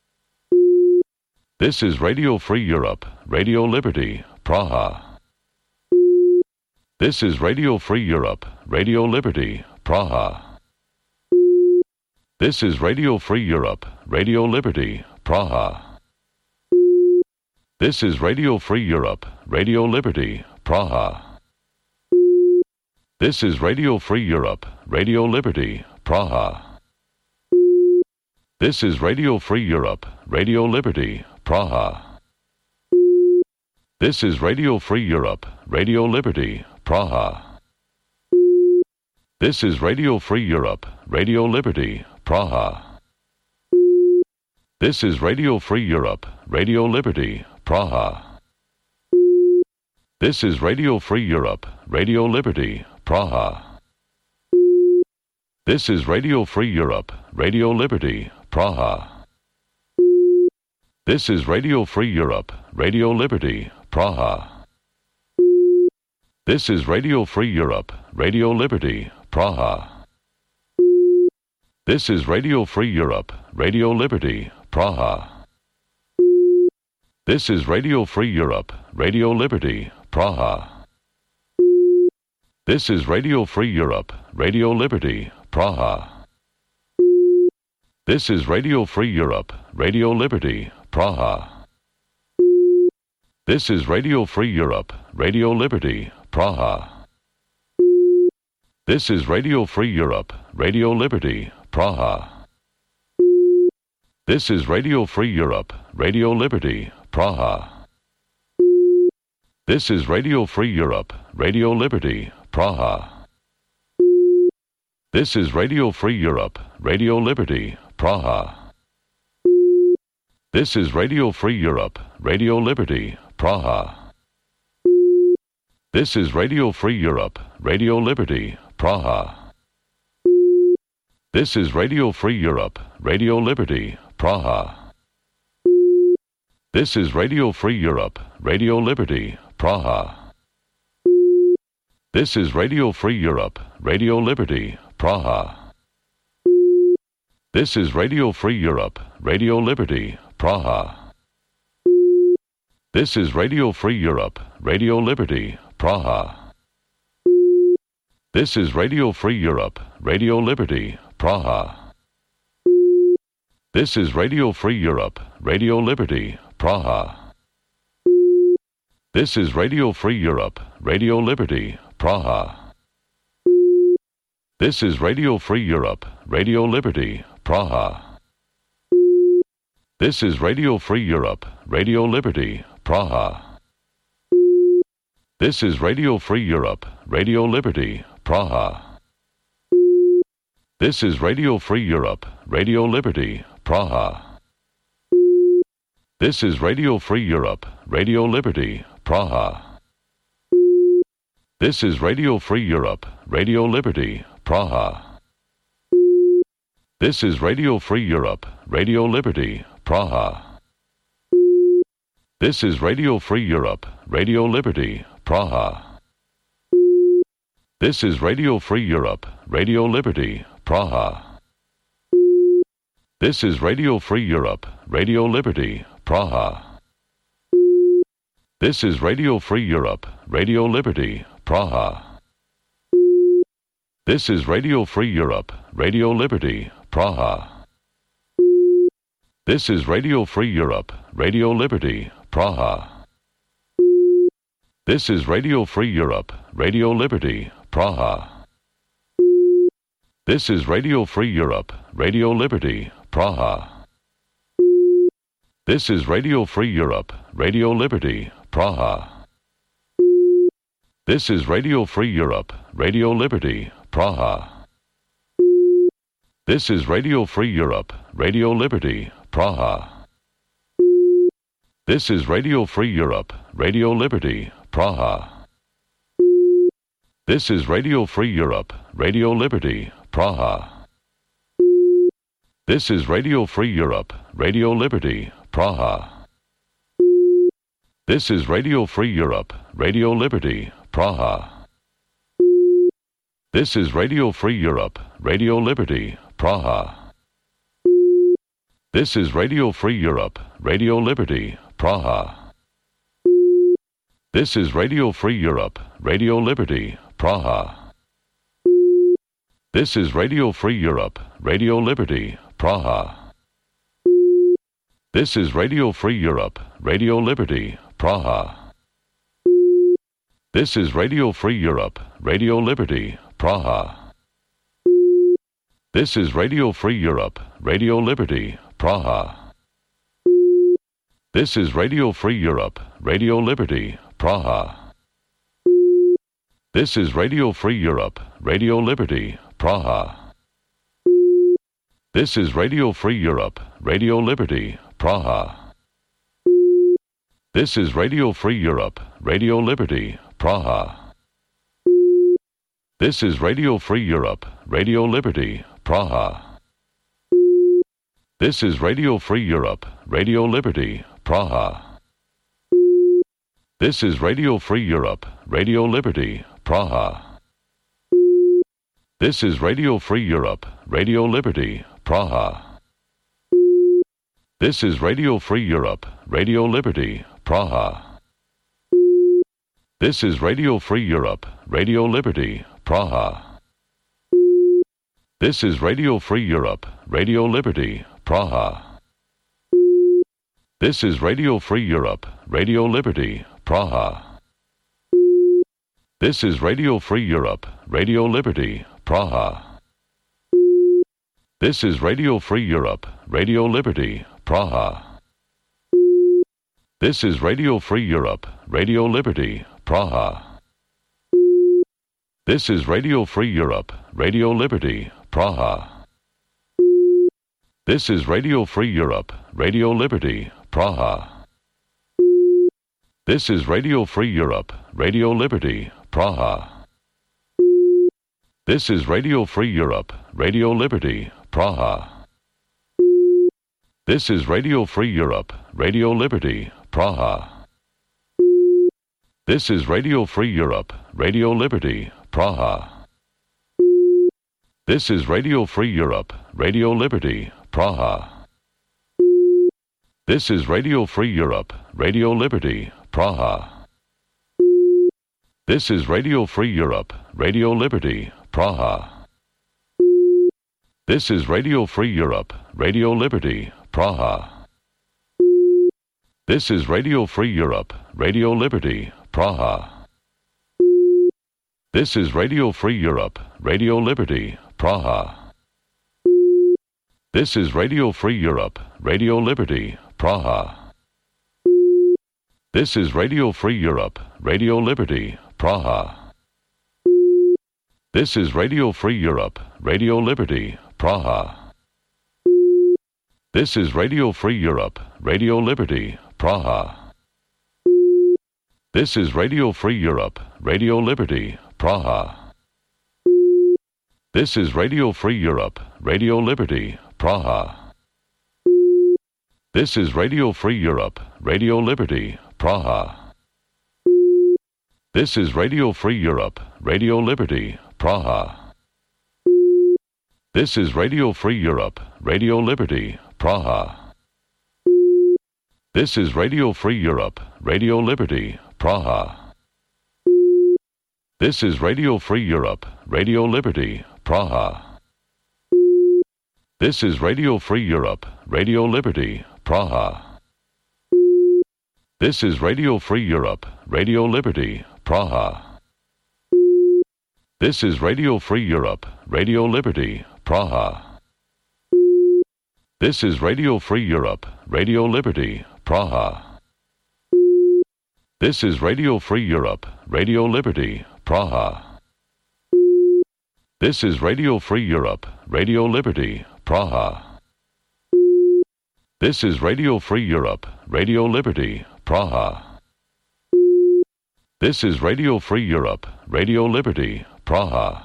This is Radio Free Europe, Radio Liberty, Praha. This is Radio Free Europe, Radio Liberty, Praha. This is Radio Free Europe, Radio Liberty, Praha. This is Radio Free Europe, Radio Liberty, Praha. This is Radio Free Europe, Radio Liberty, Praha. This is Radio Free Europe, Radio Liberty, Praha. This is Radio Free Europe, Radio Liberty, Praha. This is Radio Free Europe, Radio Liberty, Praha. This is Radio Free Europe, Radio Liberty, Praha. This is Radio Free Europe, Radio Liberty, Praha. This is Radio Free Europe, Radio Liberty, Praha. This is Radio Free Europe, Radio Liberty, Praha. This is Radio Free Europe, Radio Liberty, Praha. This is Radio Free Europe, Radio Liberty, Praha. This is Radio Free Europe, Radio Liberty, Praha. This is Radio Free Europe, Radio Liberty, Praha. This is Radio Free Europe, Radio Liberty, Praha. This is Radio Free Europe, Radio Liberty, Praha. This is Radio Free Europe, Radio Liberty, Praha. This is Radio Free Europe, Radio Liberty, Praha. This is Radio Free Europe, Radio Liberty, Praha. This is Radio Free Europe, Radio Liberty, Praha. This is Radio Free Europe, Radio Liberty, Praha. This is Radio Free Europe, Radio Liberty, Praha. This is Radio Free Europe, Radio Liberty, Praha. This is Radio Free Europe, Radio Liberty, Praha. This is Radio Free Europe, Radio Liberty, Praha. This is Radio Free Europe, Radio Liberty, Praha. This is Radio Free Europe, Radio Liberty, Praha. This is Radio Free Europe, Radio Liberty, Praha. This is Radio Free Europe, Radio Liberty, Praha. This is Radio Free Europe, Radio Liberty, Praha. This is Radio Free Europe, Radio Liberty, Praha. This is Radio Free Europe, Radio Liberty, Praha. This is Radio Free Europe, Radio Liberty, Praha. This is Radio Free Europe, Radio Liberty, Praha. This is Radio Free Europe, Radio Liberty, Praha. This is Radio Free Europe, Radio Liberty, Praha. This is Radio Free Europe, Radio Liberty, Praha. This is Radio Free Europe, Radio Liberty, Praha. This is Radio Free Europe, Radio Liberty, Praha. This is Radio Free Europe, Radio Liberty, Praha. This is Radio Free Europe, Radio Liberty, Praha. This is Radio Free Europe, Radio Liberty, Praha. This is Radio Free Europe, Radio Liberty, Praha. This is Radio Free Europe, Radio Liberty, Praha. This is Radio Free Europe, Radio Liberty, Praha. This is Radio Free Europe, Radio Liberty, Praha. This is Radio Free Europe, Radio Liberty, Praha. This is Radio Free Europe, Radio Liberty, Praha. This is Radio Free Europe, Radio Liberty, Praha. This is Radio Free Europe, Radio Liberty, Praha. This is Radio Free Europe, Radio Liberty, Praha. This is Radio Free Europe, Radio Liberty, Praha. This is Radio Free Europe, Radio Liberty, Praha. This is Radio Free Europe, Radio Liberty, Praha. This is Radio Free Europe, Radio Liberty, Praha. This is Radio Free Europe, Radio Liberty, Praha. This is Radio Free Europe, Radio Liberty, Praha. This is Radio Free Europe, Radio Liberty, Praha. This is Radio Free Europe, Radio Liberty, Praha. This is Radio Free Europe, Radio Liberty, Praha. This is Radio Free Europe, Radio Liberty, Praha. This is Radio Free Europe, Radio Liberty, Praha. This is Radio Free Europe, Radio Liberty, Praha. This is Radio Free Europe, Radio Liberty, Praha. This is Radio Free Europe, Radio Liberty, Praha. This is Radio Free Europe, Radio Liberty, Praha. This is Radio Free Europe, Radio Liberty, Praha. This is Radio Free Europe, Radio Liberty, Praha. This is Radio Free Europe, Radio Liberty, Praha. This is Radio Free Europe, Radio Liberty, Praha. This is Radio Free Europe, Radio Liberty, Praha. This is Radio Free Europe, Radio Liberty, Praha. This is Radio Free Europe, Radio Liberty, Praha. This is Radio Free Europe, Radio Liberty, Praha. This is Radio Free Europe, Radio Liberty, Praha. This is Radio Free Europe, Radio Liberty, Praha. This is Radio Free Europe, Radio Liberty, Praha. This is Radio Free Europe, Radio Liberty, Praha. This is Radio Free Europe, Radio Liberty, Praha. This is Radio Free Europe, Radio Liberty, Praha. This is Radio Free Europe, Radio Liberty, Praha. This is Radio Free Europe, Radio Liberty, Praha. This is Radio Free Europe, Radio Liberty, Praha. This is Radio Free Europe, Radio Liberty, Praha. This is Radio Free Europe, Radio Liberty, Praha. This is Radio Free Europe, Radio Liberty, Praha. This is Radio Free Europe, Radio Liberty, Praha. This is Radio Free Europe, Radio Liberty, Praha. This is Radio Free Europe, Radio Liberty, Praha. This is Radio Free Europe, Radio Liberty, Praha. This is Radio Free Europe, Radio Liberty, Praha. This is Radio Free Europe, Radio Liberty, Praha. This is Radio Free Europe, Radio Liberty, Praha. This is Radio Free Europe, Radio Liberty, Praha. This is Radio Free Europe, Radio Liberty, Praha. This is Radio Free Europe, Radio Liberty, Praha. This is Radio Free Europe, Radio Liberty, Praha. This is Radio Free Europe, Radio Liberty, Praha. This is Radio Free Europe, Radio Liberty, Praha. This is Radio Free Europe, Radio Liberty, Praha. This is Radio Free Europe, Radio Liberty, Praha. This is Radio Free Europe, Radio Liberty, Praha. This is Radio Free Europe, Radio Liberty, Praha. This is Radio Free Europe, Radio Liberty, Praha. This is Radio Free Europe, Radio Liberty, Praha.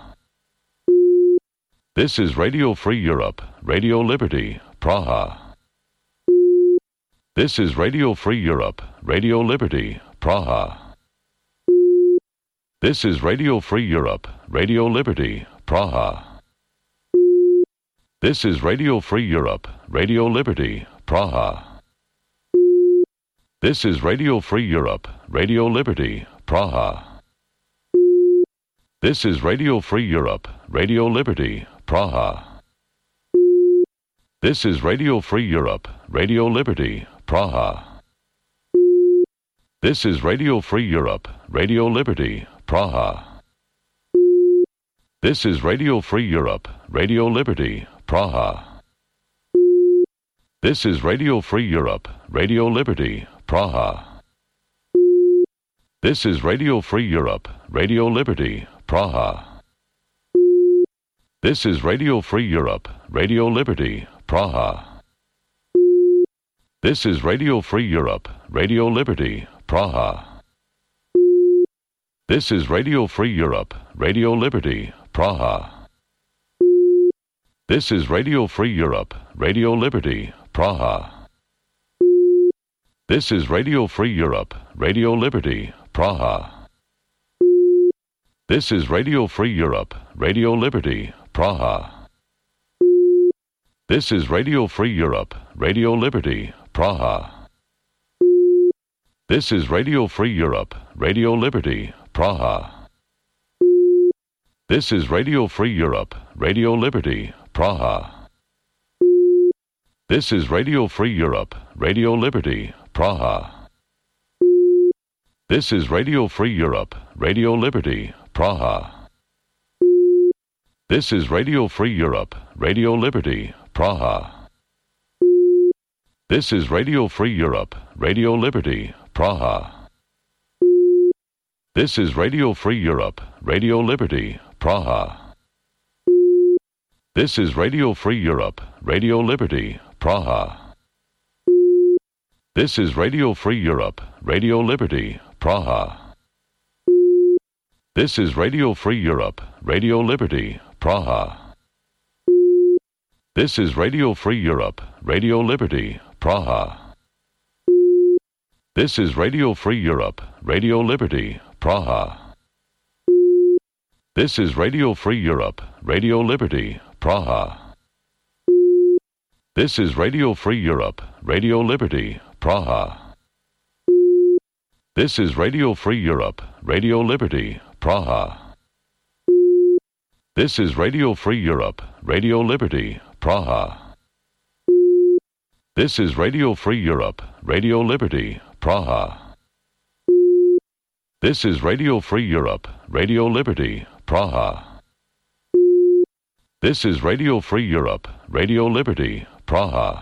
This is Radio Free Europe, Radio Liberty, Praha. This is Radio Free Europe, Radio Liberty, Praha. This is Radio Free Europe, Radio Liberty, Praha. This is Radio Free Europe, Radio Liberty, Praha. This is Radio Free Europe, Radio Liberty, Praha. This is Radio Free Europe, Radio Liberty, Praha. This is Radio Free Europe, Radio Liberty, Praha. This is Radio Free Europe, Radio Liberty, Praha. This is Radio Free Europe, Radio Liberty, Praha. This is Radio Free Europe, Radio Liberty, Praha. This is Radio Free Europe, Radio Liberty, Praha. This is Radio Free Europe, Radio Liberty, Praha. This is Radio Free Europe, Radio Liberty, Praha. This is Radio Free Europe, Radio Liberty, Praha. This is Radio Free Europe, Radio Liberty, Praha. This is Radio Free Europe, Radio Liberty, Praha. This is Radio Free Europe, Radio Liberty, Praha. This is Radio Free Europe, Radio Liberty, Praha. This is Radio Free Europe, Radio Liberty, Praha. This is Radio Free Europe, Radio Liberty, Praha. This is Radio Free Europe, Radio Liberty, Praha. This is Radio Free Europe, Radio Liberty, Praha. This is Radio Free Europe, Radio Liberty, Praha. This is Radio Free Europe, Radio Liberty, Praha. This is Radio Free Europe, Radio Liberty, Praha. This is Radio Free Europe, Radio Liberty, Praha. This is Radio Free Europe, Radio Liberty, Praha. This is Radio Free Europe, Radio Liberty, Praha. This is Radio Free Europe, Radio Liberty, Praha. This is Radio Free Europe, Radio Liberty, Praha. This is Radio Free Europe, Radio Liberty, Praha. This is Radio Free Europe, Radio Liberty, Praha. This is Radio Free Europe, Radio Liberty, Praha. This is Radio Free Europe, Radio Liberty, Praha. This is Radio Free Europe, Radio Liberty, Praha. This is Radio Free Europe, Radio Liberty, Praha. This is Radio Free Europe, Radio Liberty, Praha.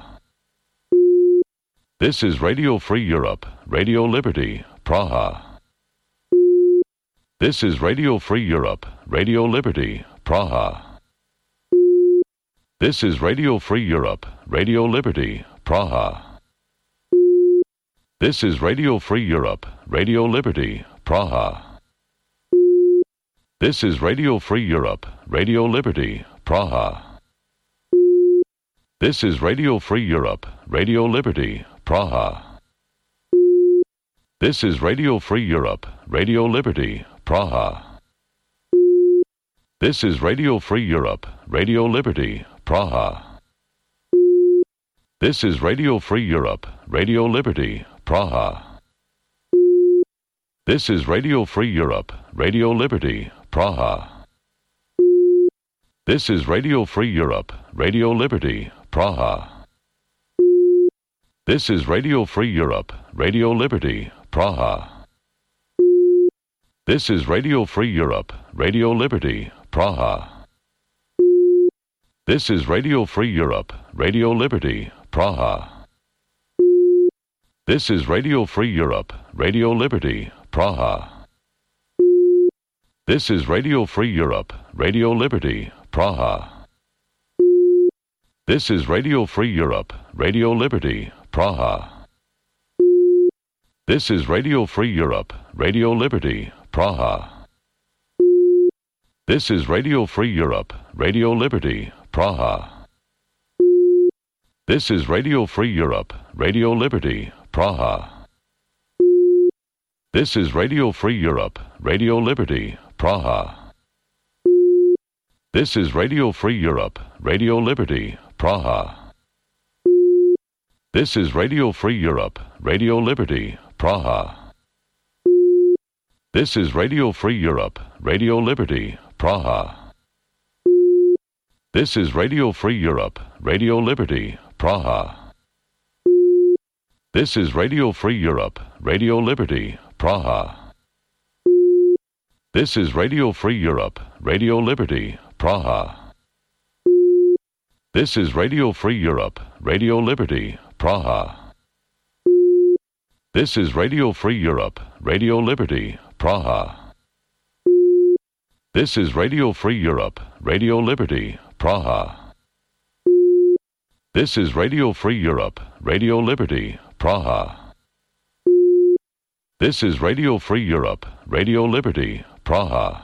This is Radio Free Europe, Radio Liberty, Praha. This is Radio Free Europe, Radio Liberty, Praha. This is Radio Free Europe, Radio Liberty, Praha. This is Radio Free Europe, Radio Liberty, Praha. This is Radio Free Europe, Radio Liberty, Praha. This is Radio Free Europe, Radio Liberty, Praha. This is Radio Free Europe, Radio Liberty, Praha. This is Radio Free Europe, Radio Liberty, Praha. This is Radio Free Europe, Radio Liberty, Praha. This is Radio Free Europe, Radio Liberty, Praha. This is Radio Free Europe, Radio Liberty, Praha. This is Radio Free Europe, Radio Liberty, Praha. This is Radio Free Europe, Radio Liberty, Praha. This is Radio Free Europe, Radio Liberty, Praha. This is Radio Free Europe, Radio Liberty, Praha. This is Radio Free Europe, Radio Liberty, Praha. This is Radio Free Europe, Radio Liberty, Praha. This is Radio Free Europe, Radio Liberty, Praha. This is Radio Free Europe, Radio Liberty, Praha. This is Radio Free Europe, Radio Liberty, Praha. This is Radio Free Europe, Radio Liberty, Praha. This is Radio Free Europe, Radio Liberty, Praha. This is Radio Free Europe, Radio Liberty, Praha. This is Radio Free Europe, Radio Liberty, Praha. This is Radio Free Europe, Radio Liberty, Praha. This is Radio Free Europe, Radio Liberty, Praha. This is Radio Free Europe, Radio Liberty, Praha. This is Radio Free Europe, Radio Liberty, Praha. This is Radio Free Europe, Radio Liberty, Praha. This is Radio Free Europe, Radio Liberty, Praha. This is Radio Free Europe, Radio Liberty, Praha. This is Radio Free Europe, Radio Liberty, Praha.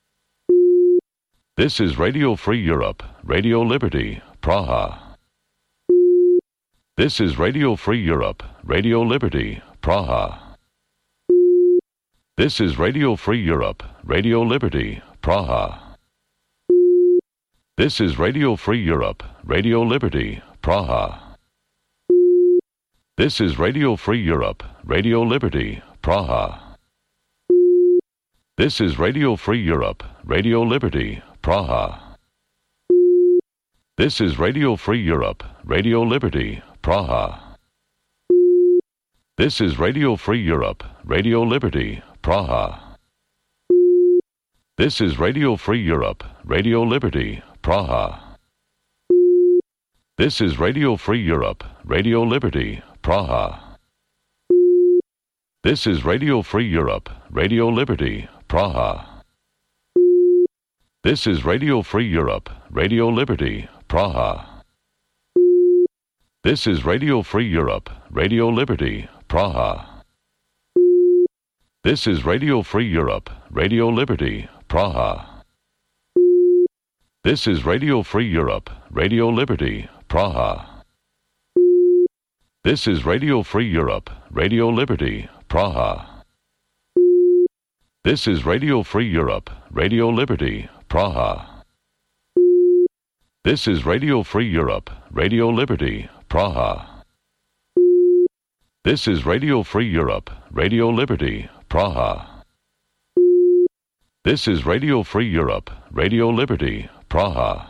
This is Radio Free Europe, Radio Liberty, Praha. This is Radio Free Europe, Radio Liberty, Praha. This is Radio Free Europe, Radio Liberty, Praha. This is Radio Free Europe, Radio Liberty, Praha. This is Radio Free Europe, Radio Liberty, Praha. This is Radio Free Europe, Radio Liberty, Praha. This is Radio Free Europe, Radio Liberty, Praha. This is Radio Free Europe, Radio Liberty, Praha. This is Radio Free Europe, Radio Liberty, Praha. This is Radio Free Europe, Radio Liberty, Praha. This is Radio Free Europe, Radio Liberty, Praha. This is Radio Free Europe, Radio Liberty, Praha. This is Radio Free Europe, Radio Liberty, Praha. This is Radio Free Europe, Radio Liberty, Praha. This is Radio Free Europe, Radio Liberty, Praha. This is Radio Free Europe, Radio Liberty, Praha. This is Radio Free Europe, Radio Liberty, Praha. This is Radio Free Europe, Radio Liberty, Praha. This is Radio Free Europe, Radio Liberty, Praha. This is Radio Free Europe, Radio Liberty, Praha.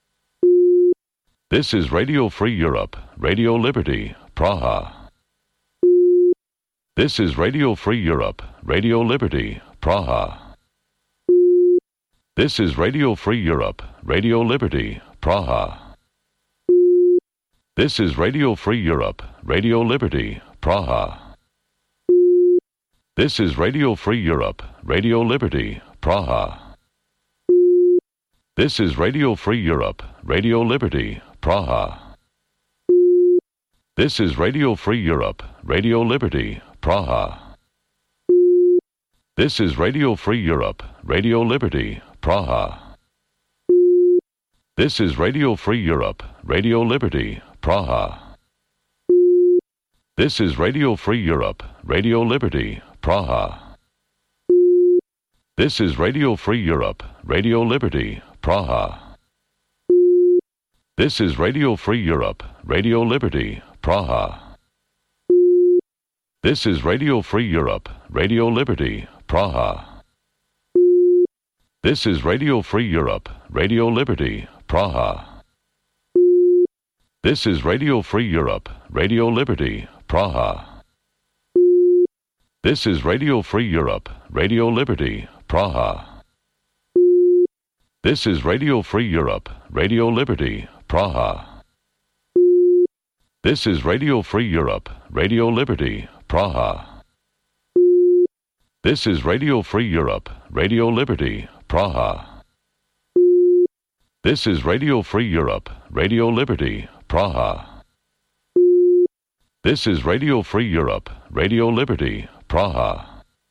This is Radio Free Europe, Radio Liberty, Praha. This is Radio Free Europe, Radio Liberty, Praha. This is Radio Free Europe, Radio Liberty, Praha. This is Radio Free Europe, Radio Liberty, Praha. This is Radio Free Europe, Radio Liberty, Praha. This is Radio Free Europe, Radio Liberty, Praha. This is Radio Free Europe, Radio Liberty, Praha. This is Radio Free Europe, Radio Liberty, Praha. This is Radio Free Europe, Radio Liberty, Praha. This is Radio Free Europe, Radio Liberty, Praha. This is Radio Free Europe, Radio Liberty, Praha. This is Radio Free Europe, Radio Liberty, Praha. This is Radio Free Europe, Radio Liberty, Praha. This is Radio Free Europe, Radio Liberty, Praha. This is Radio Free Europe, Radio Liberty, Praha. This is Radio Free Europe, Radio Liberty, Praha. This is Radio Free Europe, Radio Liberty, Praha. This is Radio Free Europe, Radio Liberty, Praha. This is Radio Free Europe, Radio Liberty, Praha. This is Radio Free Europe, Radio Liberty, Praha. This is Radio Free Europe, Radio Liberty, Praha.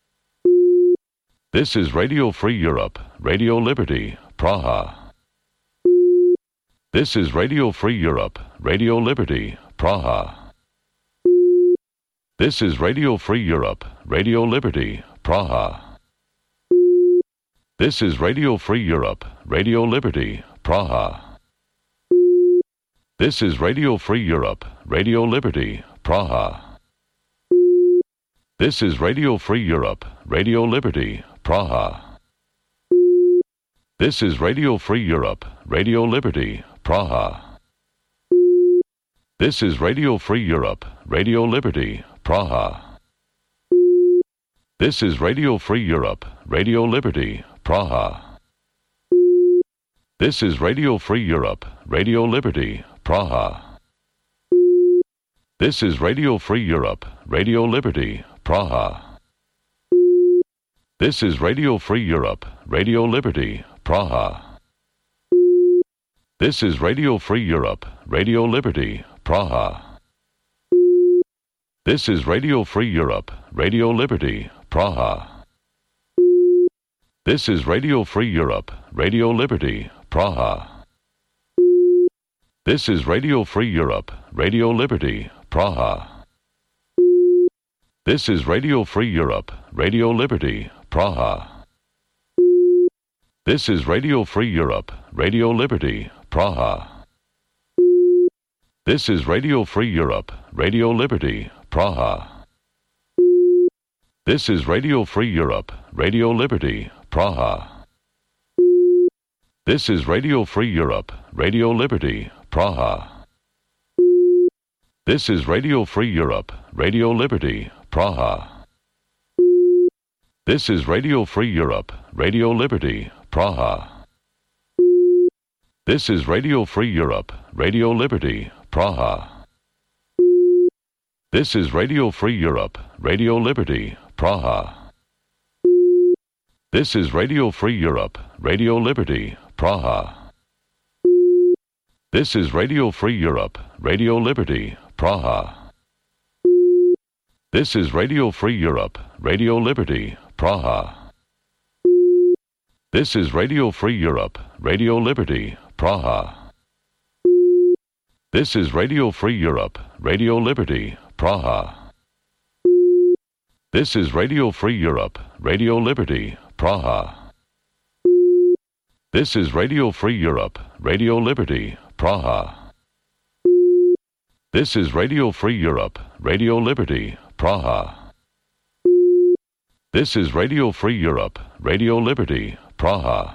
This is Radio Free Europe, Radio Liberty, Praha. This is Radio Free Europe, Radio Liberty, Praha. This is Radio Free Europe, Radio Liberty, Praha. This is Radio Free Europe, Radio Liberty, Praha. This is Radio Free Europe, Radio Liberty, Praha. This is Radio Free Europe, Radio Liberty, Praha. This is Radio Free Europe, Radio Liberty, Praha. This is Radio Free Europe, Radio Liberty, Praha. This is Radio Free Europe, Radio Liberty, Praha. This is Radio Free Europe, Radio Liberty, Praha. This is Radio Free Europe, Radio Liberty, Praha. This is Radio Free Europe, Radio Liberty, Praha. This is Radio Free Europe, Radio Liberty, Praha. This is Radio Free Europe, Radio Liberty, Praha. This is Radio Free Europe, Radio Liberty, Praha. This is Radio Free Europe, Radio Liberty, Praha. This is Radio Free Europe, Radio Liberty, Praha. This is Radio Free Europe, Radio Liberty, Praha. This is Radio Free Europe, Radio Liberty, Praha. This is Radio Free Europe, Radio Liberty, Praha. This is Radio Free Europe, Radio Liberty, Praha. This is Radio Free Europe, Radio Liberty, Praha. This is Radio Free Europe, Radio Liberty, Praha. This is Radio Free Europe, Radio Liberty, Praha. This is Radio Free Europe, Radio Liberty, Praha. This is Radio Free Europe, Radio Liberty, Praha. This is Radio Free Europe, Radio Liberty, Praha. This is Radio Free Europe, Radio Liberty, Praha. This is Radio Free Europe, Radio Liberty, Praha. This is Radio Free Europe, Radio Liberty, Praha. This is Radio Free Europe, Radio Liberty, Praha. This is Radio Free Europe, Radio Liberty, Praha. This is Radio Free Europe, Radio Liberty, Praha. This is Radio Free Europe, Radio Liberty, Praha.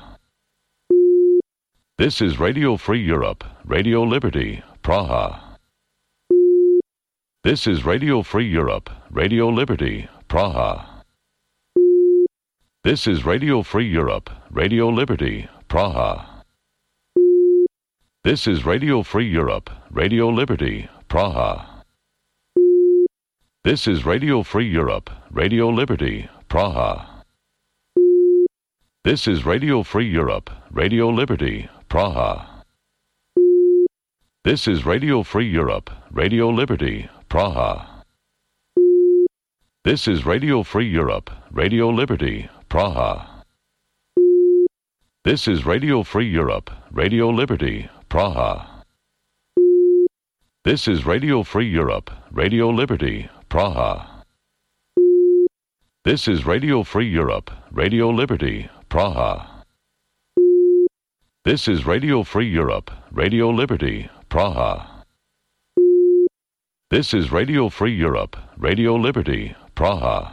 This is Radio Free Europe, Radio Liberty, Praha. This is Radio Free Europe, Radio Liberty, Praha. This is Radio Free Europe, Radio Liberty, Praha. This is Radio Free Europe, Radio Liberty, Praha. This is Radio Free Europe, Radio Liberty, Praha. This is Radio Free Europe, Radio Liberty, Praha. This is Radio Free Europe, Radio Liberty, Praha. This is Radio Free Europe, Radio Liberty, Praha. This is Radio Free Europe, Radio Liberty, Praha. This is Radio Free Europe, Radio Liberty, Praha. This is Radio Free Europe, Radio Liberty, Praha. This is Radio Free Europe, Radio Liberty, Praha. This is Radio Free Europe, Radio Liberty, Praha.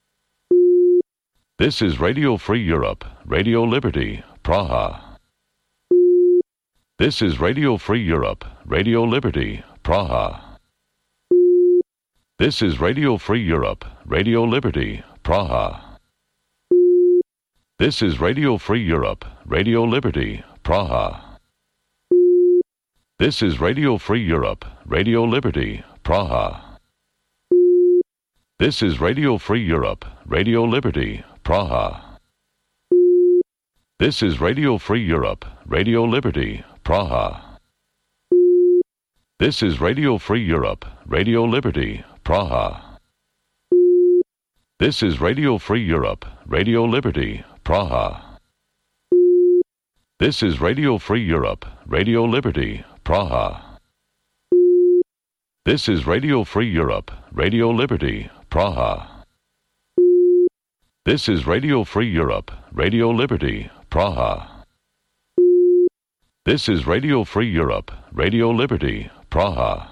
This is Radio Free Europe, Radio Liberty, Praha. This is Radio Free Europe, Radio Liberty, Praha. This is Radio Free Europe, Radio Liberty, Praha. This is Radio Free Europe, Radio Liberty, Praha. This is Radio Free Europe, Radio Liberty, Praha. This is Radio Free Europe, Radio Liberty, Praha. This is Radio Free Europe, Radio Liberty, Praha. This is Radio Free Europe, Radio Liberty, Praha. This is Radio Free Europe, Radio Liberty, Praha. This is Radio Free Europe, Radio Liberty, Praha. This is Radio Free Europe, Radio Liberty, Praha. This is Radio Free Europe, Radio Liberty, Praha. This is Radio Free Europe, Radio Liberty, Praha.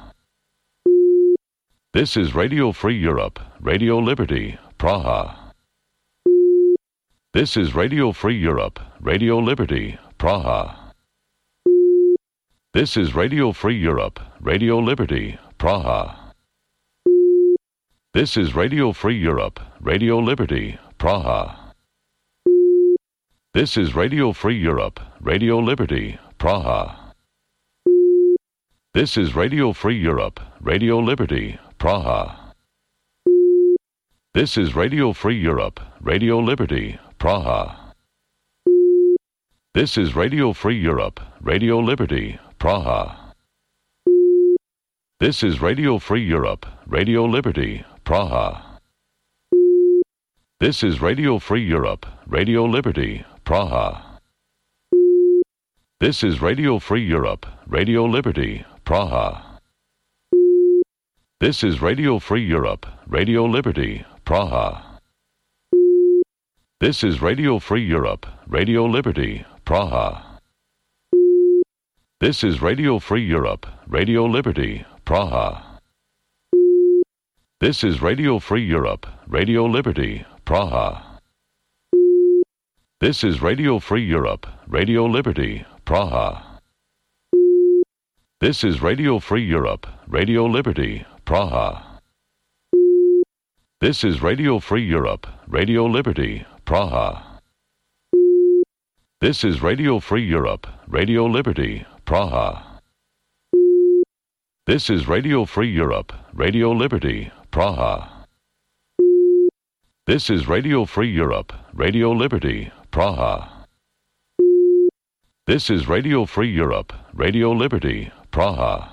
This is Radio Free Europe, Radio Liberty, Praha. This is Radio Free Europe, Radio Liberty, Praha. This is Radio Free Europe, Radio Liberty, Praha. This is Radio Free Europe, Radio Liberty, Praha. This is Radio Free Europe, Radio Liberty, Praha. This is Radio Free Europe, Radio Liberty, Praha. This is Radio Free Europe, Radio Liberty, Praha. This is Radio Free Europe, Radio Liberty, Praha. This is Radio Free Europe, Radio Liberty, Praha. This is Radio Free Europe, Radio Liberty, Praha. This is Radio Free Europe, Radio Liberty, Praha. This is Radio Free Europe, Radio Liberty, Praha. This is Radio Free Europe, Radio Liberty, Praha. This is Radio Free Europe, Radio Liberty, Praha. This is Radio Free Europe, Radio Liberty, Praha. This is Radio Free Europe, Radio Liberty, Praha. This is Radio Free Europe, Radio Liberty, Praha. This is Radio Free Europe, Radio Liberty, Praha. This is Radio Free Europe, Radio Liberty, Praha. This is Radio Free Europe, Radio Liberty, Praha. This is Radio Free Europe, Radio Liberty, Praha. This is Radio Free Europe, Radio Liberty, Praha.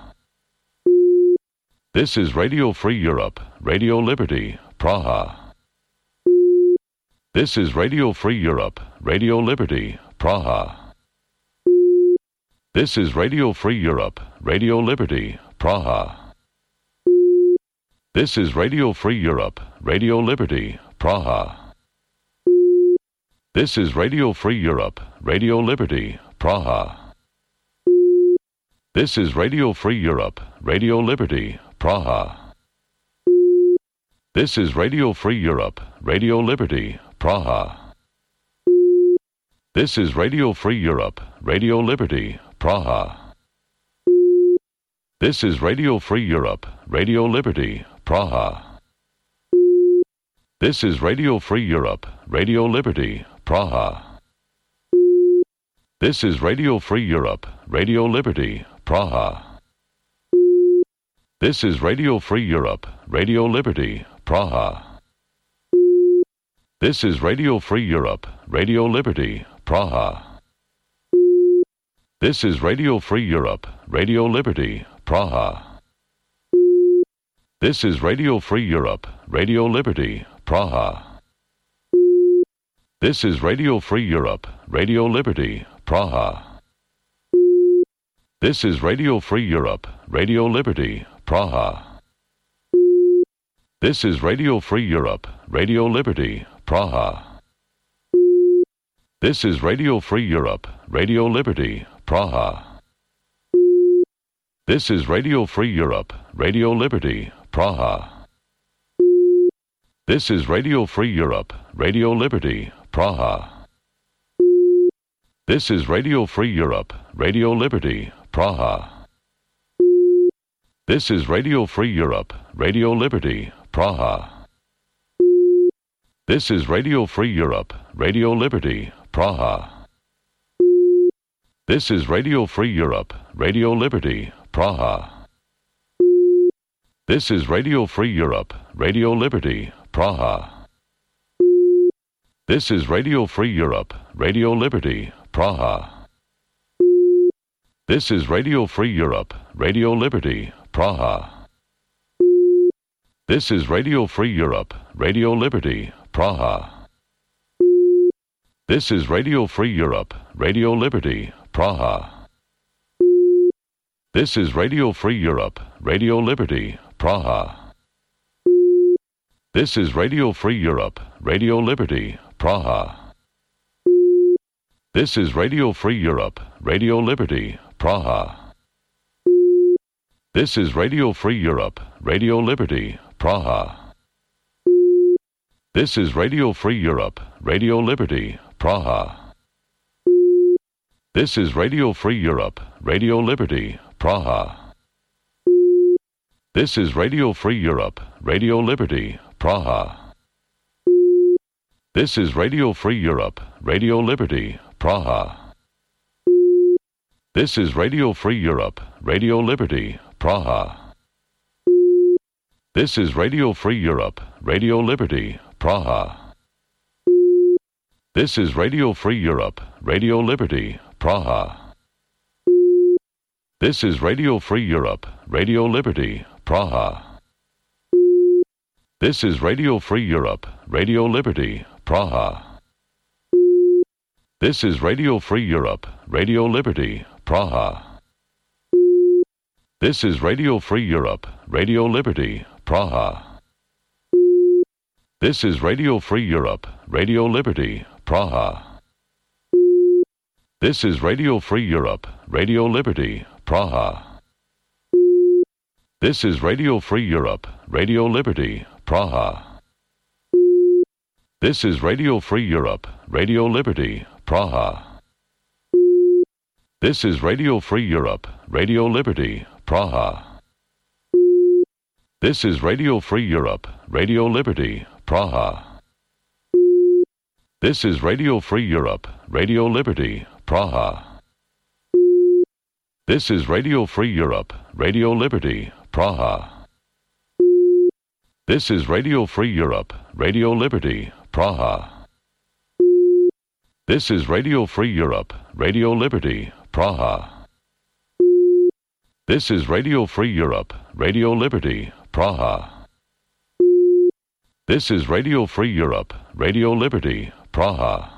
This is Radio Free Europe, Radio Liberty, Praha. This is Radio Free Europe, Radio Liberty, Praha. This is Radio Free Europe, Radio Liberty, Praha. This is Radio Free Europe, Radio Liberty, Praha. This is Radio Free Europe, Radio Liberty, Praha. This is Radio Free Europe, Radio Liberty, Praha. This is Radio Free Europe, Radio Liberty, Praha. This is Radio Free Europe, Radio Liberty, Praha. This is Radio Free Europe, Radio Liberty, Praha. This is Radio Free Europe, Radio Liberty, Praha. This is Radio Free Europe, Radio Liberty, Praha. This is Radio Free Europe, Radio Liberty, Praha. This is Radio Free Europe, Radio Liberty, Praha. This is Radio Free Europe, Radio Liberty, Praha. This is Radio Free Europe, Radio Liberty, Praha. This is Radio Free Europe, Radio Liberty, Praha. This is Radio Free Europe, Radio Liberty, Praha. This is Radio Free Europe, Radio Liberty, Praha. This is Radio Free Europe, Radio Liberty, Praha. This is Radio Free Europe, Radio Liberty, Praha. This is Radio Free Europe, Radio Liberty, Praha. This is Radio Free Europe, Radio Liberty, Praha. This is Radio Free Europe, Radio Liberty, Praha. This is Radio Free Europe, Radio Liberty, Praha. This is Radio Free Europe, Radio Liberty, Praha. This is Radio Free Europe, Radio Liberty, Praha. This is Radio Free Europe, Radio Liberty, Praha. This is Radio Free Europe, Radio Liberty, Praha. This is Radio Free Europe, Radio Liberty, Praha. This is Radio Free Europe, Radio Liberty, Praha. This is Radio Free Europe, Radio Liberty, Praha. This is Radio Free Europe, Radio Liberty, Praha. This is Radio Free Europe, Radio Liberty, Praha. This is Radio Free Europe, Radio Liberty, Praha. This is Radio Free Europe, Radio Liberty, Praha. This is Radio Free Europe, Radio Liberty, Praha. This is Radio Free Europe, Radio Liberty, Praha. This is Radio Free Europe, Radio Liberty, Praha. This is Radio Free Europe, Radio Liberty, Praha. This is Radio Free Europe, Radio Liberty, Praha. This is Radio Free Europe, Radio Liberty, Praha. This is Radio Free Europe, Radio Liberty, Praha. This is Radio Free Europe, Radio Liberty, Praha. This is Radio Free Europe, Radio Liberty, Praha. This is Radio Free Europe, Radio Liberty, Praha. This is Radio Free Europe, Radio Liberty, Praha. This is Radio Free Europe, Radio Liberty, Praha. This is Radio Free Europe, Radio Liberty, Praha. This is Radio Free Europe, Radio Liberty, Praha. This is Radio Free Europe, Radio Liberty, Praha. This is Radio Free Europe, Radio Liberty, Praha. This is Radio Free Europe, Radio Liberty, Praha. This is Radio Free Europe, Radio Liberty, Praha. This is Radio Free Europe, Radio Liberty, Praha. This is Radio Free Europe, Radio Liberty, Praha. This is Radio Free Europe, Radio Liberty, Praha. This is Radio Free Europe, Radio Liberty, Praha.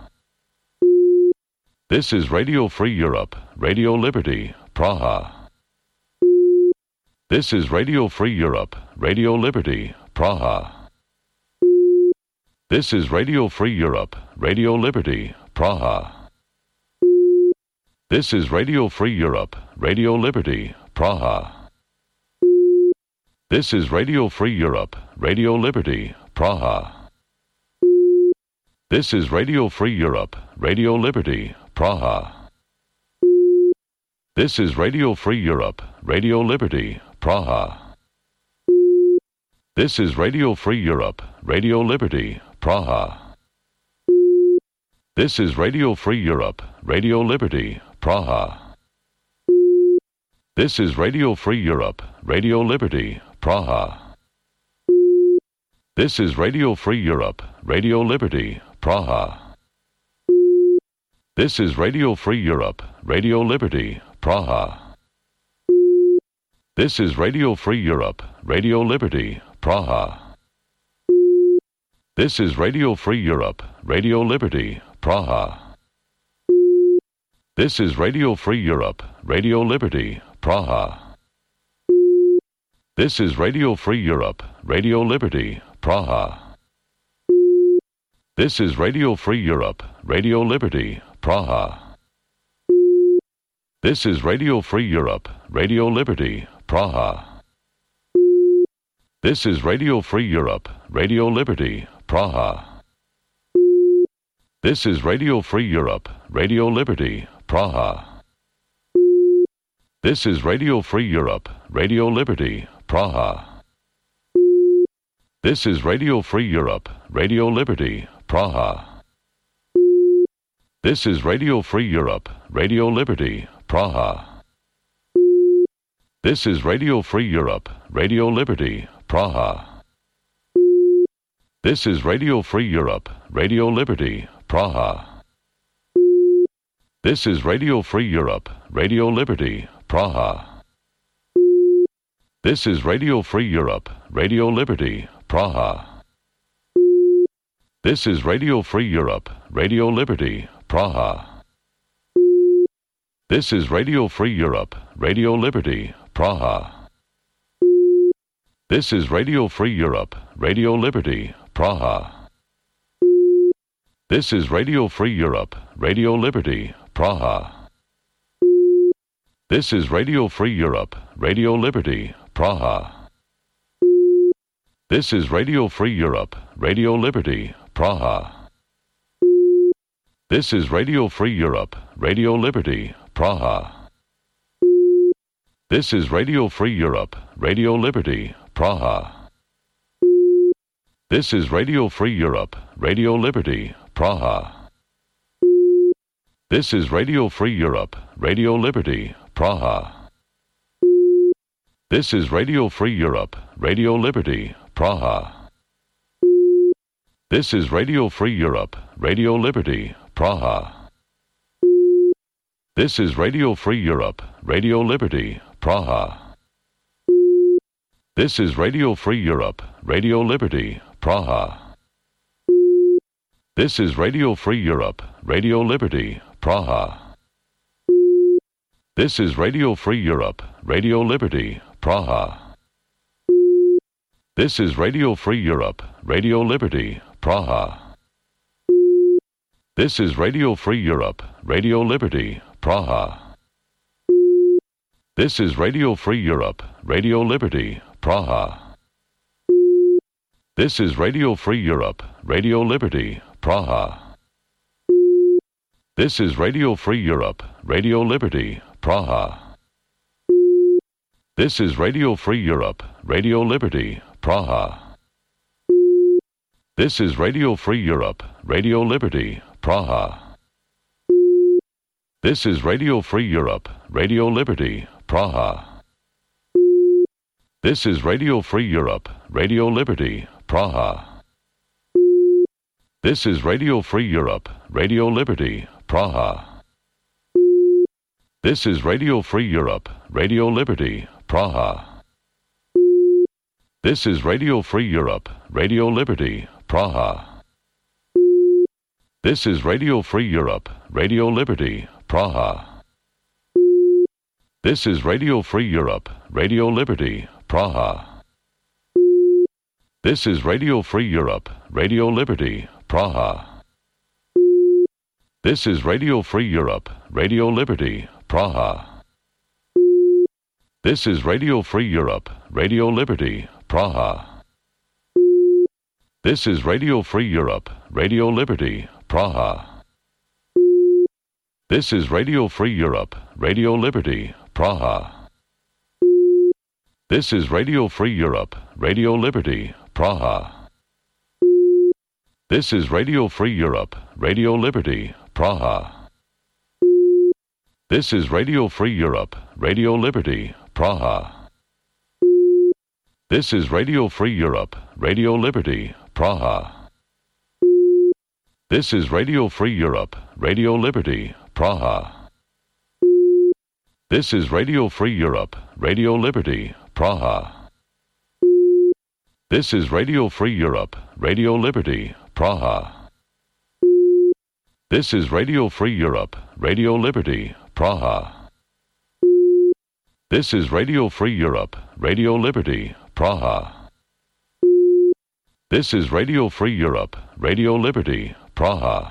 This is Radio Free Europe, Radio Liberty, Praha. This is Radio Free Europe, Radio Liberty, Praha. This is Radio Free Europe, Radio Liberty, Praha. This is Radio Free Europe, Radio Liberty, Praha. This is Radio Free Europe, Radio Liberty, Praha. This is Radio Free Europe, Radio Liberty, Praha. This is Radio Free Europe, Radio Liberty, Praha. This is Radio Free Europe, Radio Liberty, Praha. This is Radio Free Europe, Radio Liberty, Praha. This is Radio Free Europe, Radio Liberty, Praha. This is Radio Free Europe, Radio Liberty, Praha. This is Radio Free Europe, Radio Liberty, Praha. This is Radio Free Europe, Radio Liberty, Praha. This is Radio Free Europe, Radio Liberty, Praha. This is Radio Free Europe, Radio Liberty, Praha. This is Radio Free Europe, Radio Liberty, Praha. This is Radio Free Europe, Radio Liberty, Praha. This is Radio Free Europe, Radio Liberty, Praha. This is Radio Free Europe, Radio Liberty, Praha. This is Radio Free Europe, Radio Liberty, Praha. This is Radio Free Europe, Radio Liberty, Praha. This is Radio Free Europe, Radio Liberty, Praha. This is Radio Free Europe, Radio Liberty, Praha. This is Radio Free Europe, Radio Liberty, Praha. This is Radio Free Europe, Radio Liberty, Praha. This is Radio Free Europe, Radio Liberty, Praha. This is Radio Free Europe, Radio Liberty, Praha. This is Radio Free Europe, Radio Liberty, Praha. This is Radio Free Europe, Radio Liberty, Praha. This is Radio Free Europe, Radio Liberty, Praha. This is Radio Free Europe, Radio Liberty, Praha. This is Radio Free Europe, Radio Liberty, Praha. This is Radio Free Europe, Radio Liberty, Praha. This is Radio Free Europe, Radio Liberty, Praha. This is Radio Free Europe, Radio Liberty, Praha. This is Radio Free Europe, Radio Liberty, Praha. This is Radio Free Europe, Radio Liberty, Praha. This is Radio Free Europe, Radio Liberty, Praha. This is Radio Free Europe, Radio Liberty, Praha. This is Radio Free Europe, Radio Liberty, Praha. This is Radio Free Europe, Radio Liberty, Praha. This is Radio Free Europe, Radio Liberty, Praha. This is Radio Free Europe, Radio Liberty, Praha. This is Radio Free Europe, Radio Liberty, Praha. This is Radio Free Europe, Radio Liberty, Praha. This is Radio Free Europe, Radio Liberty, Praha. This is Radio Free Europe, Radio Liberty, Praha. This is Radio Free Europe, Radio Liberty, Praha. This is Radio Free Europe, Radio Liberty, Praha. This is Radio Free Europe, Radio Liberty, Praha. This is Radio Free Europe, Radio Liberty, Praha. This is Radio Free Europe, Radio Liberty, Praha. This is Radio Free Europe, Radio Liberty, Praha. This is Radio Free Europe, Radio Liberty, Praha. This is Radio Free Europe, Radio Liberty, Praha. This is Radio Free Europe, Radio Liberty, Praha. This is Radio Free Europe, Radio Liberty, Praha. This is Radio Free Europe, Radio Liberty, Praha. This is Radio Free Europe, Radio Liberty, Praha. This is Radio Free Europe, Radio Liberty, Praha. This is Radio Free Europe, Radio Liberty, Praha. This is Radio Free Europe, Radio Liberty, Praha. This is Radio Free Europe, Radio Liberty, Praha. This is Radio Free Europe, Radio Liberty, Praha. This is Radio Free Europe, Radio Liberty, Praha. This is Radio Free Europe, Radio Liberty, Praha. This is Radio Free Europe, Radio Liberty, Praha. This is Radio Free Europe, Radio Liberty, Praha. This is Radio Free Europe, Radio Liberty, Praha. This is Radio Free Europe, Radio Liberty, Praha. This is Radio Free Europe, Radio Liberty, Praha. This is Radio Free Europe, Radio Liberty, Praha.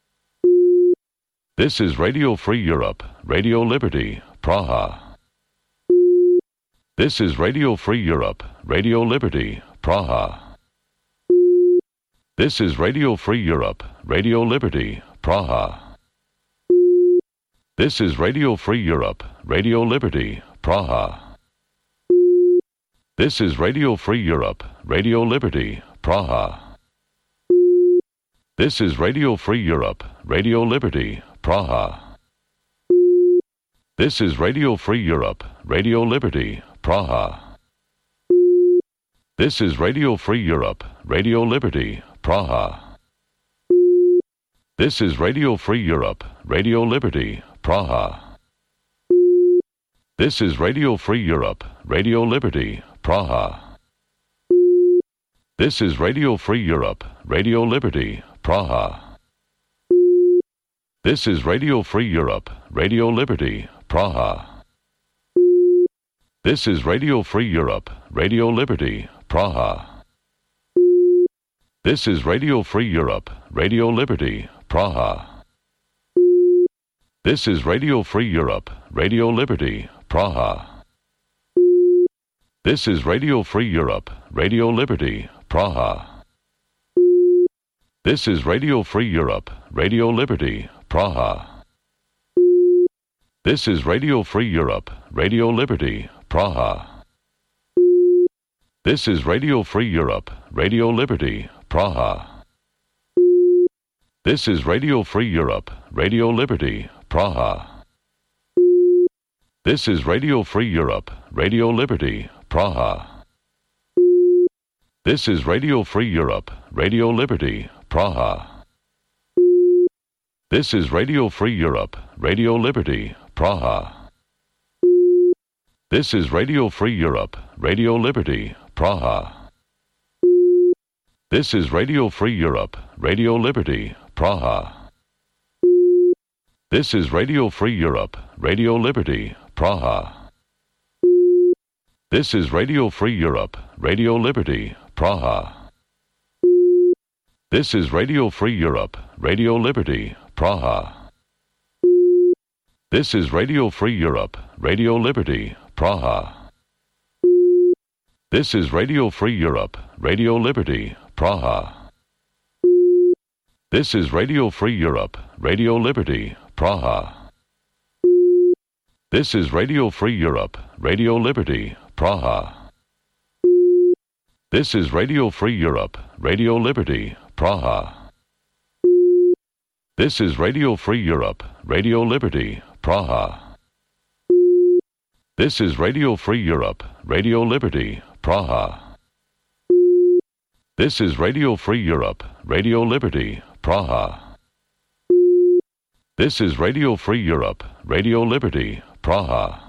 This is Radio Free Europe, Radio Liberty, Praha. This is Radio Free Europe, Radio Liberty, Praha. This is Radio Free Europe, Radio Liberty, Praha. This is Radio Free Europe, Radio Liberty, Praha. This is Radio Free Europe, Radio Liberty, Praha. This is Radio Free Europe, Radio Liberty, Praha. This is Radio Free Europe, Radio Liberty, Praha. This is Radio Free Europe, Radio Liberty, Praha. This is Radio Free Europe, Radio Liberty, Praha. This is Radio Free Europe, Radio Liberty, Praha. This is Radio Free Europe, Radio Liberty, Praha. This is Radio Free Europe, Radio Liberty, Praha. This is Radio Free Europe, Radio Liberty, Praha. This is Radio Free Europe, Radio Liberty, Praha. This is Radio Free Europe, Radio Liberty, Praha. This is Radio Free Europe, Radio Liberty, Praha. This is Radio Free Europe, Radio Liberty, Praha. This is Radio Free Europe, Radio Liberty, Praha. This is Radio Free Europe, Radio Liberty, Praha. This is Radio Free Europe, Radio Liberty, Praha. This is Radio Free Europe, Radio Liberty, Praha. This is Radio Free Europe, Radio Liberty, Praha. This is Radio Free Europe, Radio Liberty, Praha. This is Radio Free Europe, Radio Liberty, Praha. This is Radio Free Europe, Radio Liberty, Praha. This is Radio Free Europe, Radio Liberty, Praha. This is Radio Free Europe, Radio Liberty, Praha. This is Radio Free Europe, Radio Liberty, Praha. This is Radio Free Europe, Radio Liberty, Praha. This is Radio Free Europe, Radio Liberty, Praha. This is Radio Free Europe, Radio Liberty, Praha. This is Radio Free Europe, Radio Liberty, Praha. This is Radio Free Europe, Radio Liberty, Praha. This is Radio Free Europe, Radio Liberty, Praha. This is Radio Free Europe, Radio Liberty, Praha. This is Radio Free Europe, Radio Liberty, Praha. This is Radio Free Europe, Radio Liberty, Praha.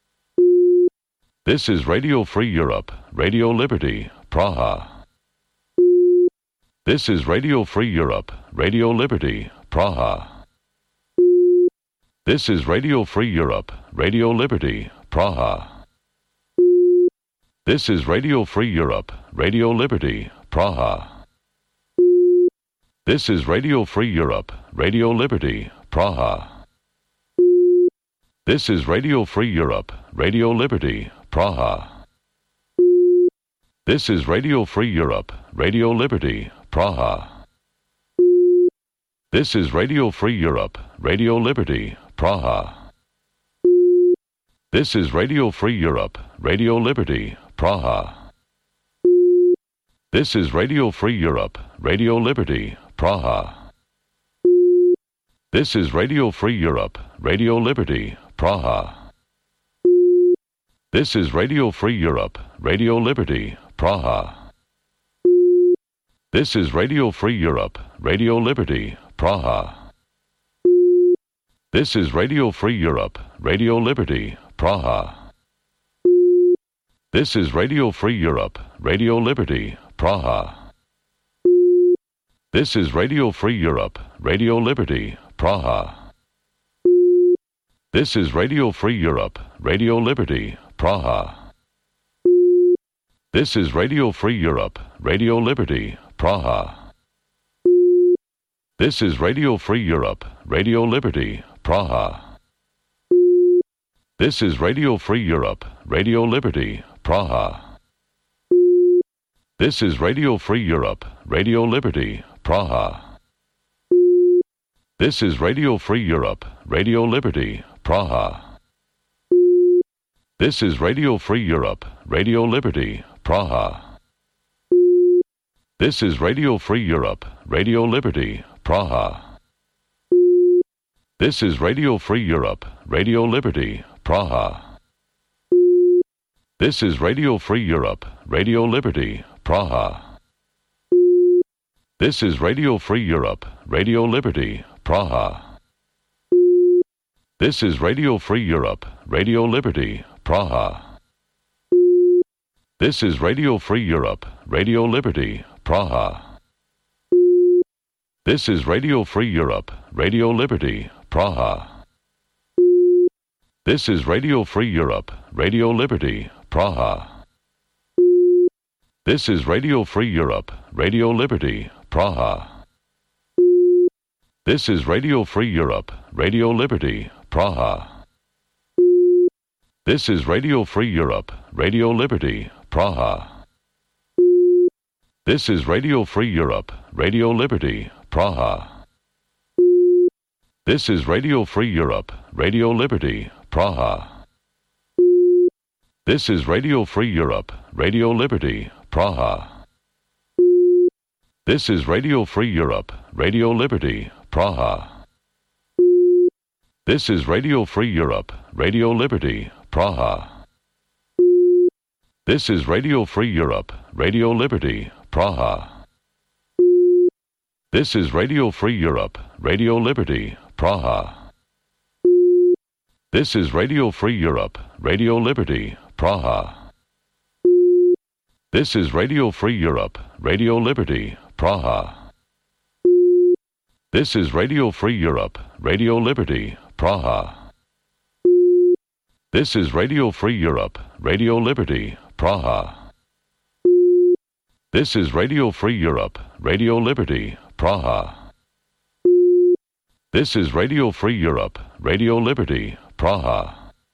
This is Radio Free Europe, Radio Liberty, Praha. This is Radio Free Europe, Radio Liberty, Praha. This is Radio Free Europe, Radio Liberty, Praha. This is Radio Free Europe, Radio Liberty, Praha. This is Radio Free Europe, Radio Liberty, Praha. This is Radio Free Europe, Radio Liberty, Praha. This is Radio Free Europe, Radio Liberty, Praha. This is Radio Free Europe, Radio Liberty, Praha. This is Radio Free Europe, Radio Liberty, Praha. This is Radio Free Europe, Radio Liberty, Praha. This is Radio Free Europe, Radio Liberty, Praha. This is Radio Free Europe, Radio Liberty, Praha. This is Radio Free Europe, Radio Liberty, Praha. This is Radio Free Europe, Radio Liberty, Praha. This is Radio Free Europe, Radio Liberty, Praha. This is Radio Free Europe, Radio Liberty, Praha. This is Radio Free Europe, Radio Liberty, Praha. This is Radio Free Europe, Radio Liberty, Praha. This is Radio Free Europe, Radio Liberty, Praha. This is Radio Free Europe, Radio Liberty, Praha. This is Radio Free Europe, Radio Liberty, Praha. This is Radio Free Europe, Radio Liberty, Praha. This is Radio Free Europe, Radio Liberty, Praha. This is Radio Free Europe, Radio Liberty, Praha. This is Radio Free Europe, Radio Liberty, Praha. This is Radio Free Europe, Radio Liberty, Praha. This is Radio Free Europe, Radio Liberty, Praha. This is Radio Free Europe, Radio Liberty, Praha. This is Radio Free Europe, Radio Liberty, Praha. This is Radio Free Europe, Radio Liberty, Praha. This is Radio Free Europe, Radio Liberty, Praha. This is Radio Free Europe, Radio Liberty, Praha. This is Radio Free Europe, Radio Liberty, Praha. This is Radio Free Europe, Radio Liberty, Praha. This is Radio Free Europe, Radio Liberty, Praha. This is Radio Free Europe, Radio Liberty, Praha. This is Radio Free Europe, Radio Liberty, Praha. This is Radio Free Europe, Radio Liberty, Praha. This is Radio Free Europe, Radio Liberty, Praha. This is Radio Free Europe, Radio Liberty, Praha. This is Radio Free Europe, Radio Liberty, Praha. This is Radio Free Europe, Radio Liberty, Praha. This is Radio Free Europe, Radio Liberty, Praha. This is Radio Free Europe, Radio Liberty, Praha. This is Radio Free Europe, Radio Liberty, Praha. This is Radio Free Europe, Radio Liberty, Praha. This is Radio Free Europe, Radio Liberty, Praha.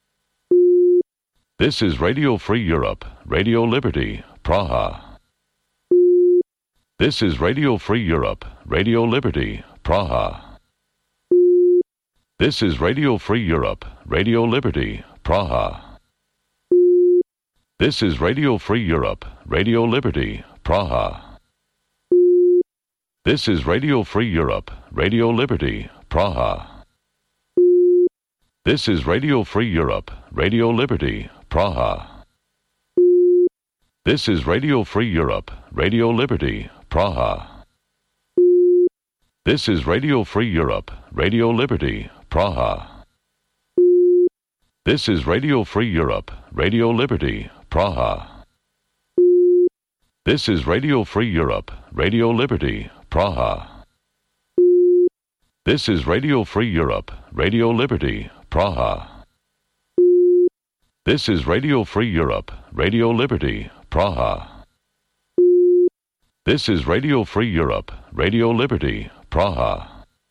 This is Radio Free Europe, Radio Liberty, Praha. This is Radio Free Europe, Radio Liberty, Praha. This is Radio Free Europe, Radio Liberty, Praha. This is Radio Free Europe, Radio Liberty, Praha. This is Radio Free Europe, Radio Liberty, Praha. This is Radio Free Europe, Radio Liberty, Praha. This is Radio Free Europe, Radio Liberty, Praha. This is Radio Free Europe, Radio Liberty, Praha. This is Radio Free Europe, Radio Liberty, Praha. This is Radio Free Europe, Radio Liberty, Praha. This is Radio Free Europe, Radio Liberty, Praha. This is Radio Free Europe, Radio Liberty, Praha. This is Radio Free Europe, Radio Liberty, Praha.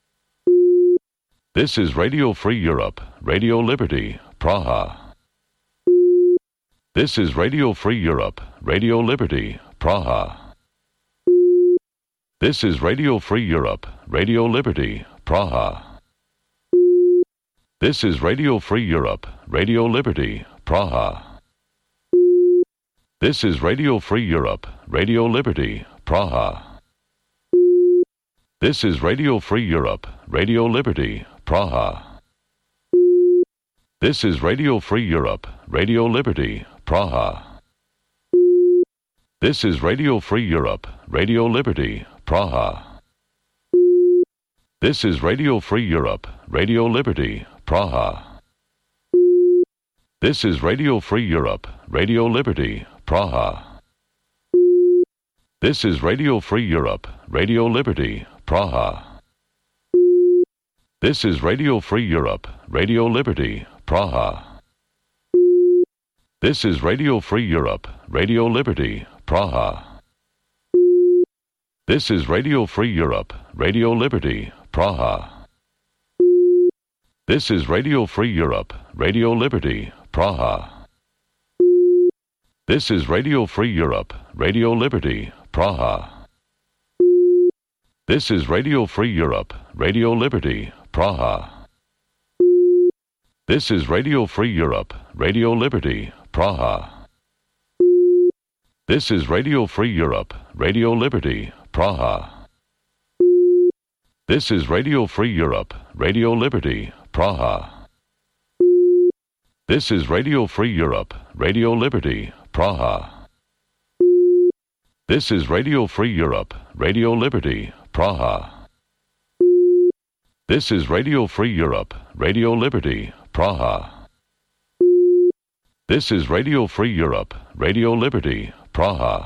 This is Radio Free Europe, Radio Liberty, Praha. This is Radio Free Europe, Radio Liberty, Praha. This is Radio Free Europe, Radio Liberty, Praha. This is Radio Free Europe, Radio Liberty, Praha. This is Radio Free Europe, Radio Liberty, Praha. This is Radio Free Europe, Radio Liberty, Praha. This is Radio Free Europe, Radio Liberty, Praha. This is Radio Free Europe, Radio Liberty, Praha. This is Radio Free Europe, Radio Liberty, Praha. This is Radio Free Europe, Radio Liberty, Praha. This is Radio Free Europe, Radio Liberty, Praha. This is Radio Free Europe, Radio Liberty, Praha. This is Radio Free Europe, Radio Liberty, Praha. This is Radio Free Europe, Radio Liberty, Praha. This is Radio Free Europe, Radio Liberty, Praha. This is Radio Free Europe, Radio Liberty, Praha. This is Radio Free Europe, Radio Liberty, Praha. This is Radio Free Europe, Radio Liberty, Praha. This is Radio Free Europe, Radio Liberty, Praha. This is Radio Free Europe, Radio Liberty, Praha. This is Radio Free Europe, Radio Liberty, Praha. This is Radio Free Europe, Radio Liberty, Praha. This is Radio Free Europe, Radio Liberty, Praha. This is Radio Free Europe, Radio Liberty, Praha.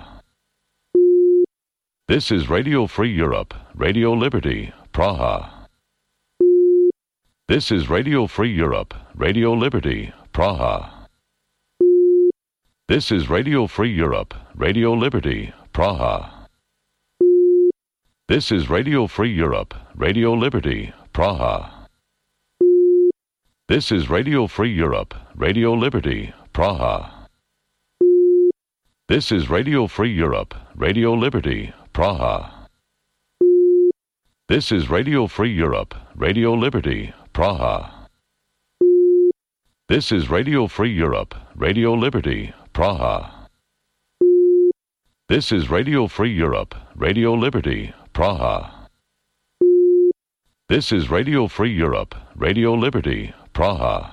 This is Radio Free Europe, Radio Liberty, Praha. This is Radio Free Europe, Radio Liberty, Praha. This is Radio Free Europe, Radio Liberty, Praha. This is Radio Free Europe, Radio Liberty, Praha. This is Radio Free Europe, Radio Liberty, Praha. This is Radio Free Europe, Radio Liberty, Praha. This is Radio Free Europe, Radio Liberty, Praha. This is Radio Free Europe, Radio Liberty, Praha. This is Radio Free Europe, Radio Liberty, Praha. This is Radio Free Europe, Radio Liberty, Praha.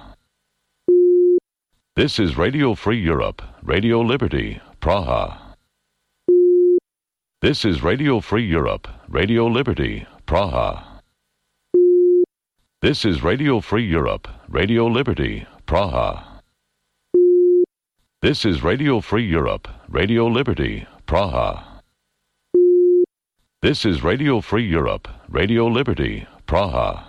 This is Radio Free Europe, Radio Liberty, Praha. This is Radio Free Europe, Radio Liberty, Praha. This is Radio Free Europe, Radio Liberty, Praha. This is Radio Free Europe, Radio Liberty, Praha. This is Radio Free Europe, Radio Liberty, Praha.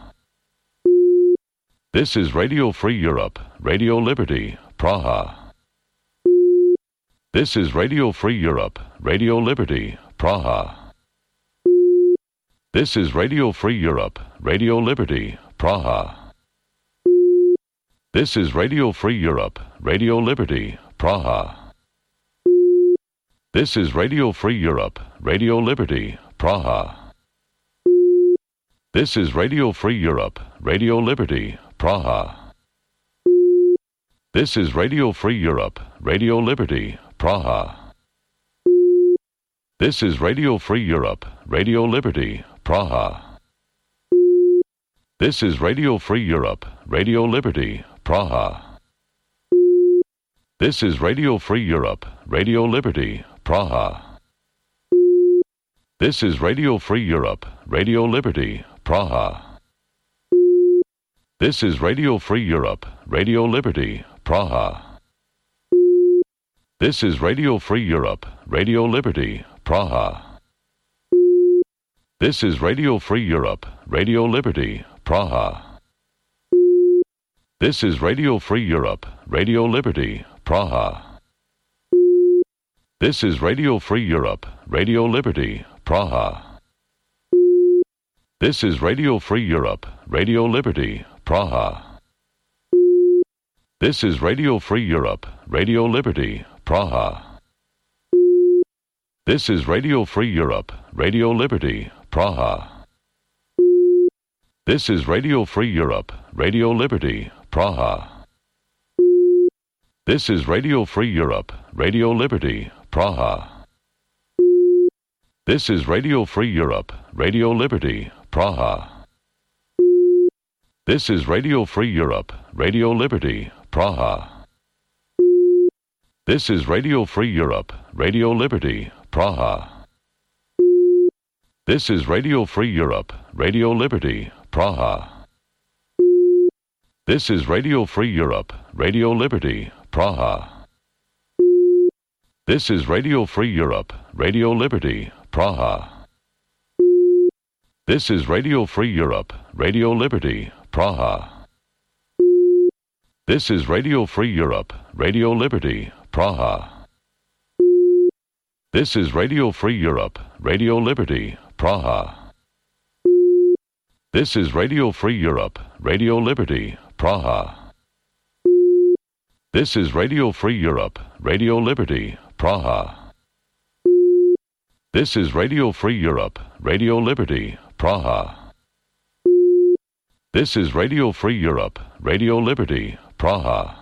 This is Radio Free Europe, Radio Liberty, Praha. This is Radio Free Europe, Radio Liberty, Praha. This is Radio Free Europe, Radio Liberty, Praha. This is Radio Free Europe, Radio Liberty, Praha. This is Radio Free Europe, Radio Liberty, Praha. This is Radio Free Europe, Radio Liberty, Praha. This is Radio Free Europe, Radio Liberty, Praha. This is Radio Free Europe, Radio Liberty, Praha. This is Radio Free Europe, Radio Liberty, Praha. This is Radio Free Europe, Radio Liberty, Praha. This is Radio Free Europe, Radio Liberty, Praha. This is Radio Free Europe, Radio Liberty, Praha. This is Radio Free Europe, Radio Liberty, Praha. This is Radio Free Europe, Radio Liberty, Praha. This is Radio Free Europe, Radio Liberty, Praha. This is Radio Free Europe, Radio Liberty, Praha. This is Radio Free Europe, Radio Liberty, Praha. This is Radio Free Europe, Radio Liberty, Praha. This is Radio Free Europe, Radio Liberty, Praha. This is Radio Free Europe, Radio Liberty, Praha. This is Radio Free Europe, Radio Liberty, Praha. This is Radio Free Europe, Radio Liberty, Praha. This is Radio Free Europe, Radio Liberty, Praha. This is Radio Free Europe, Radio Liberty, Praha. This is Radio Free Europe, Radio Liberty, Praha. This is Radio Free Europe, Radio Liberty, Praha. This is Radio Free Europe, Radio Liberty, Praha. This is Radio Free Europe, Radio Liberty, Praha. This is Radio Free Europe, Radio Liberty, Praha. This is Radio Free Europe, Radio Liberty, Praha. This is Radio Free Europe, Radio Liberty, Praha. This is Radio Free Europe, Radio Liberty, Praha. This is Radio Free Europe, Radio Liberty, Praha. This is Radio Free Europe, Radio Liberty, Praha.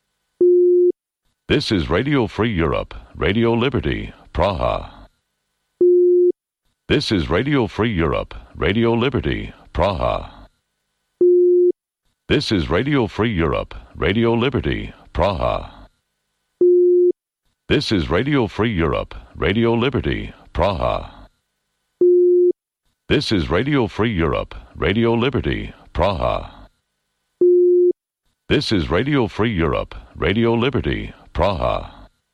This is Radio Free Europe, Radio Liberty, Praha. This is Radio Free Europe, Radio Liberty, Praha. This is Radio Free Europe, Radio Liberty, Praha. This is Radio Free Europe, Radio Liberty, Praha. This is Radio Free Europe, Radio Liberty, Praha. This is Radio Free Europe, Radio Liberty, Praha.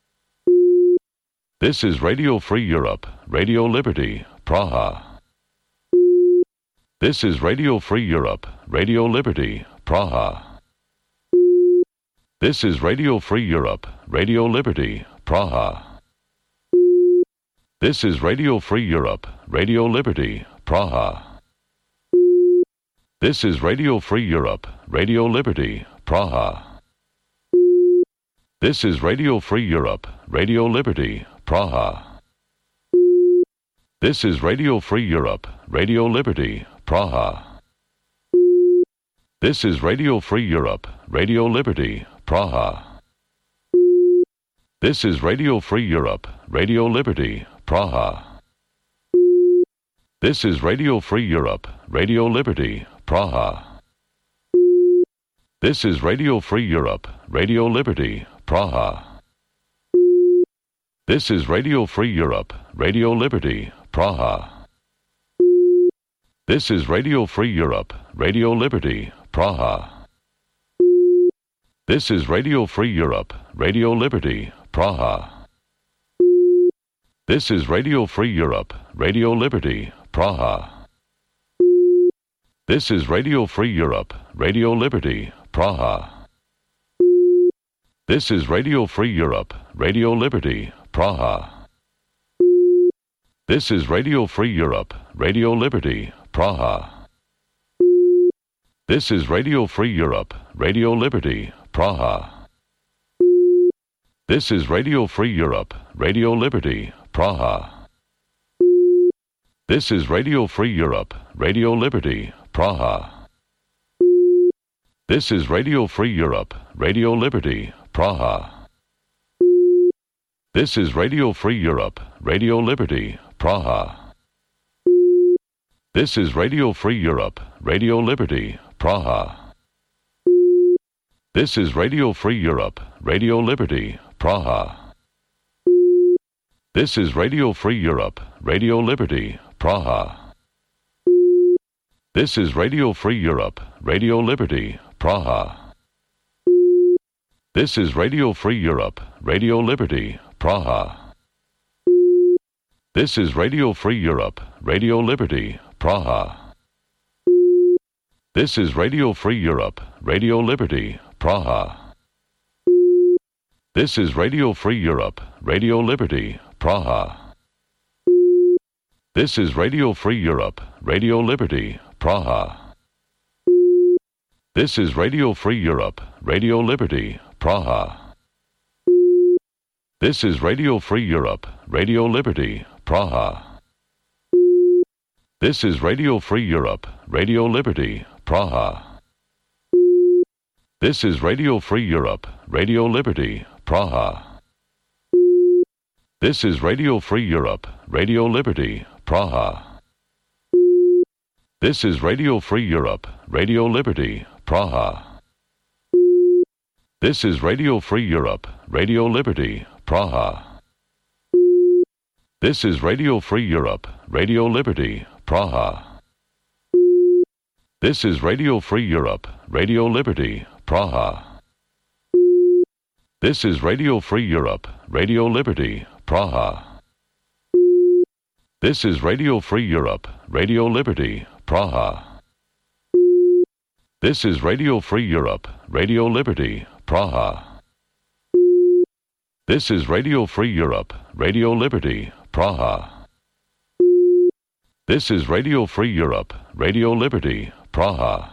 This is Radio Free Europe, Radio Liberty, Praha. This is Radio Free Europe, Radio Liberty, Praha. This is Radio Free Europe, Radio Liberty, Praha. This is Radio Free Europe, Radio Liberty, Praha. This is Radio Free Europe, Radio Liberty, Praha. This is Radio Free Europe, Radio Liberty, Praha. This is Radio Free Europe, Radio Liberty, Praha. This is Radio Free Europe, Radio Liberty, Praha. This is Radio Free Europe, Radio Liberty, Praha. This is Radio Free Europe, Radio Liberty, Praha. This is Radio Free Europe, Radio Liberty, Praha. This is Radio Free Europe, Radio Liberty, Praha. This is Radio Free Europe, Radio Liberty, Praha. This is Radio Free Europe, Radio Liberty, Praha. This is Radio Free Europe, Radio Liberty, Praha. This is Radio Free Europe, Radio Liberty, Praha. This is Radio Free Europe, Radio Liberty, Praha. This is Radio Free Europe, Radio Liberty, Praha. This is Radio Free Europe, Radio Liberty, Praha. This is Radio Free Europe, Radio Liberty, Praha. This is Radio Free Europe, Radio Liberty, Praha. This is Radio Free Europe, Radio Liberty, Praha. This is Radio Free Europe, Radio Liberty, Praha. This is Radio Free Europe, Radio Liberty, Praha. This is Radio Free Europe, Radio Liberty, Praha. This is Radio Free Europe, Radio Liberty, Praha. This is Radio Free Europe, Radio Liberty, Praha. This is Radio Free Europe, Radio Liberty, Praha. This is Radio Free Europe, Radio Liberty, Praha. This is Radio Free Europe, Radio Liberty, Praha. This is Radio Free Europe, Radio Liberty, Praha. This is Radio Free Europe, Radio Liberty, Praha. This is Radio Free Europe, Radio Liberty, Praha. This is Radio Free Europe, Radio Liberty, Praha. This is Radio Free Europe, Radio Liberty, Praha. This is Radio Free Europe, Radio Liberty, Praha. This is Radio Free Europe, Radio Liberty, Praha. This is Radio Free Europe, Radio Liberty, Praha. This is Radio Free Europe, Radio Liberty, Praha. This is Radio Free Europe, Radio Liberty, Praha. This is Radio Free Europe, Radio Liberty, Praha. This is Radio Free Europe, Radio Liberty, Praha. This is Radio Free Europe, Radio Liberty, Praha. This is Radio Free Europe, Radio Liberty, Praha. This is Radio Free Europe, Radio Liberty, Praha. This is Radio Free Europe, Radio Liberty, Praha.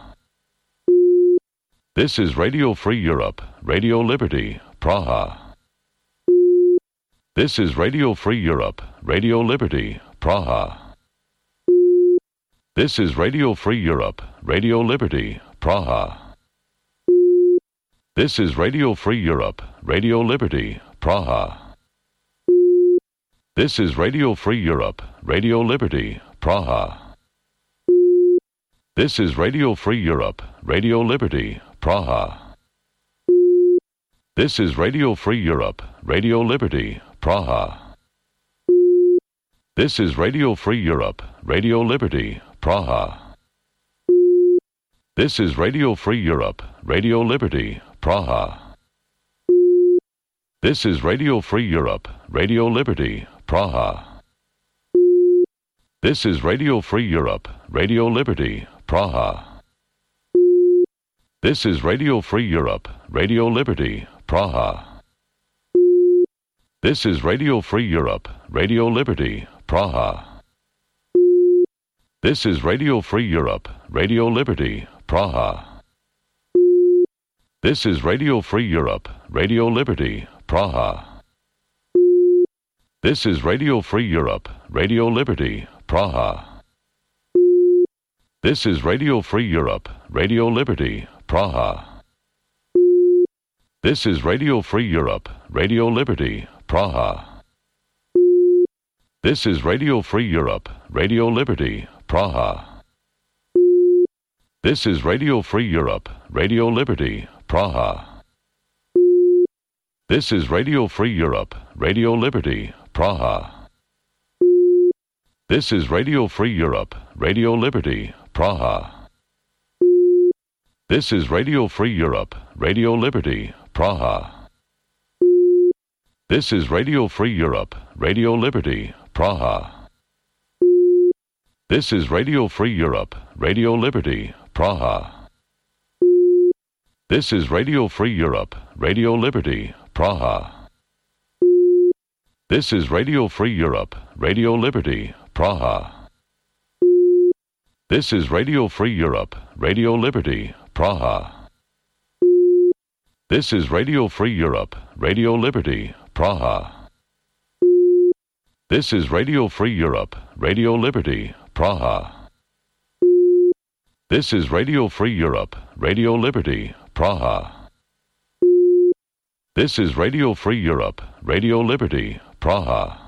This is Radio Free Europe, Radio Liberty, Praha. This is Radio Free Europe, Radio Liberty, Praha. This is Radio Free Europe, Radio Liberty, Praha. This is Radio Free Europe, Radio Liberty, Praha. This is Radio Free Europe, Radio Liberty, Praha. This is Radio Free Europe, Radio Liberty, Praha. This is Radio Free Europe, Radio Liberty, Praha. This is Radio Free Europe, Radio Liberty, Praha. This is Radio Free Europe, Radio Liberty, Praha. This is Radio Free Europe, Radio Liberty, Praha. This is Radio Free Europe, Radio Liberty, Praha. This is Radio Free Europe, Radio Liberty, Praha. This is Radio Free Europe, Radio Liberty, Praha. This is Radio Free Europe, Radio Liberty, Praha. This is Radio Free Europe, Radio Liberty, Praha. This is Radio Free Europe, Radio Liberty, Praha. This is Radio Free Europe, Radio Liberty, Praha. This is Radio Free Europe, Radio Liberty, Praha. This is Radio Free Europe, Radio Liberty, Praha. This is Radio Free Europe, Radio Liberty, Praha. This is Radio Free Europe, Radio Liberty, Praha. This is Radio Free Europe, Radio Liberty, Praha. This is Radio Free Europe, Radio Liberty, Praha. This is Radio Free Europe, Radio Liberty, Praha. This is Radio Free Europe, Radio Liberty, Praha. This is Radio Free Europe, Radio Liberty, Praha. This is Radio Free Europe, Radio Liberty, Praha. This is Radio Free Europe, Radio Liberty, Praha. This is Radio Free Europe, Radio Liberty, Praha. This is Radio Free Europe, Radio Liberty, Praha. This is Radio Free Europe, Radio Liberty, Praha. This is Radio Free Europe, Radio Liberty, Praha.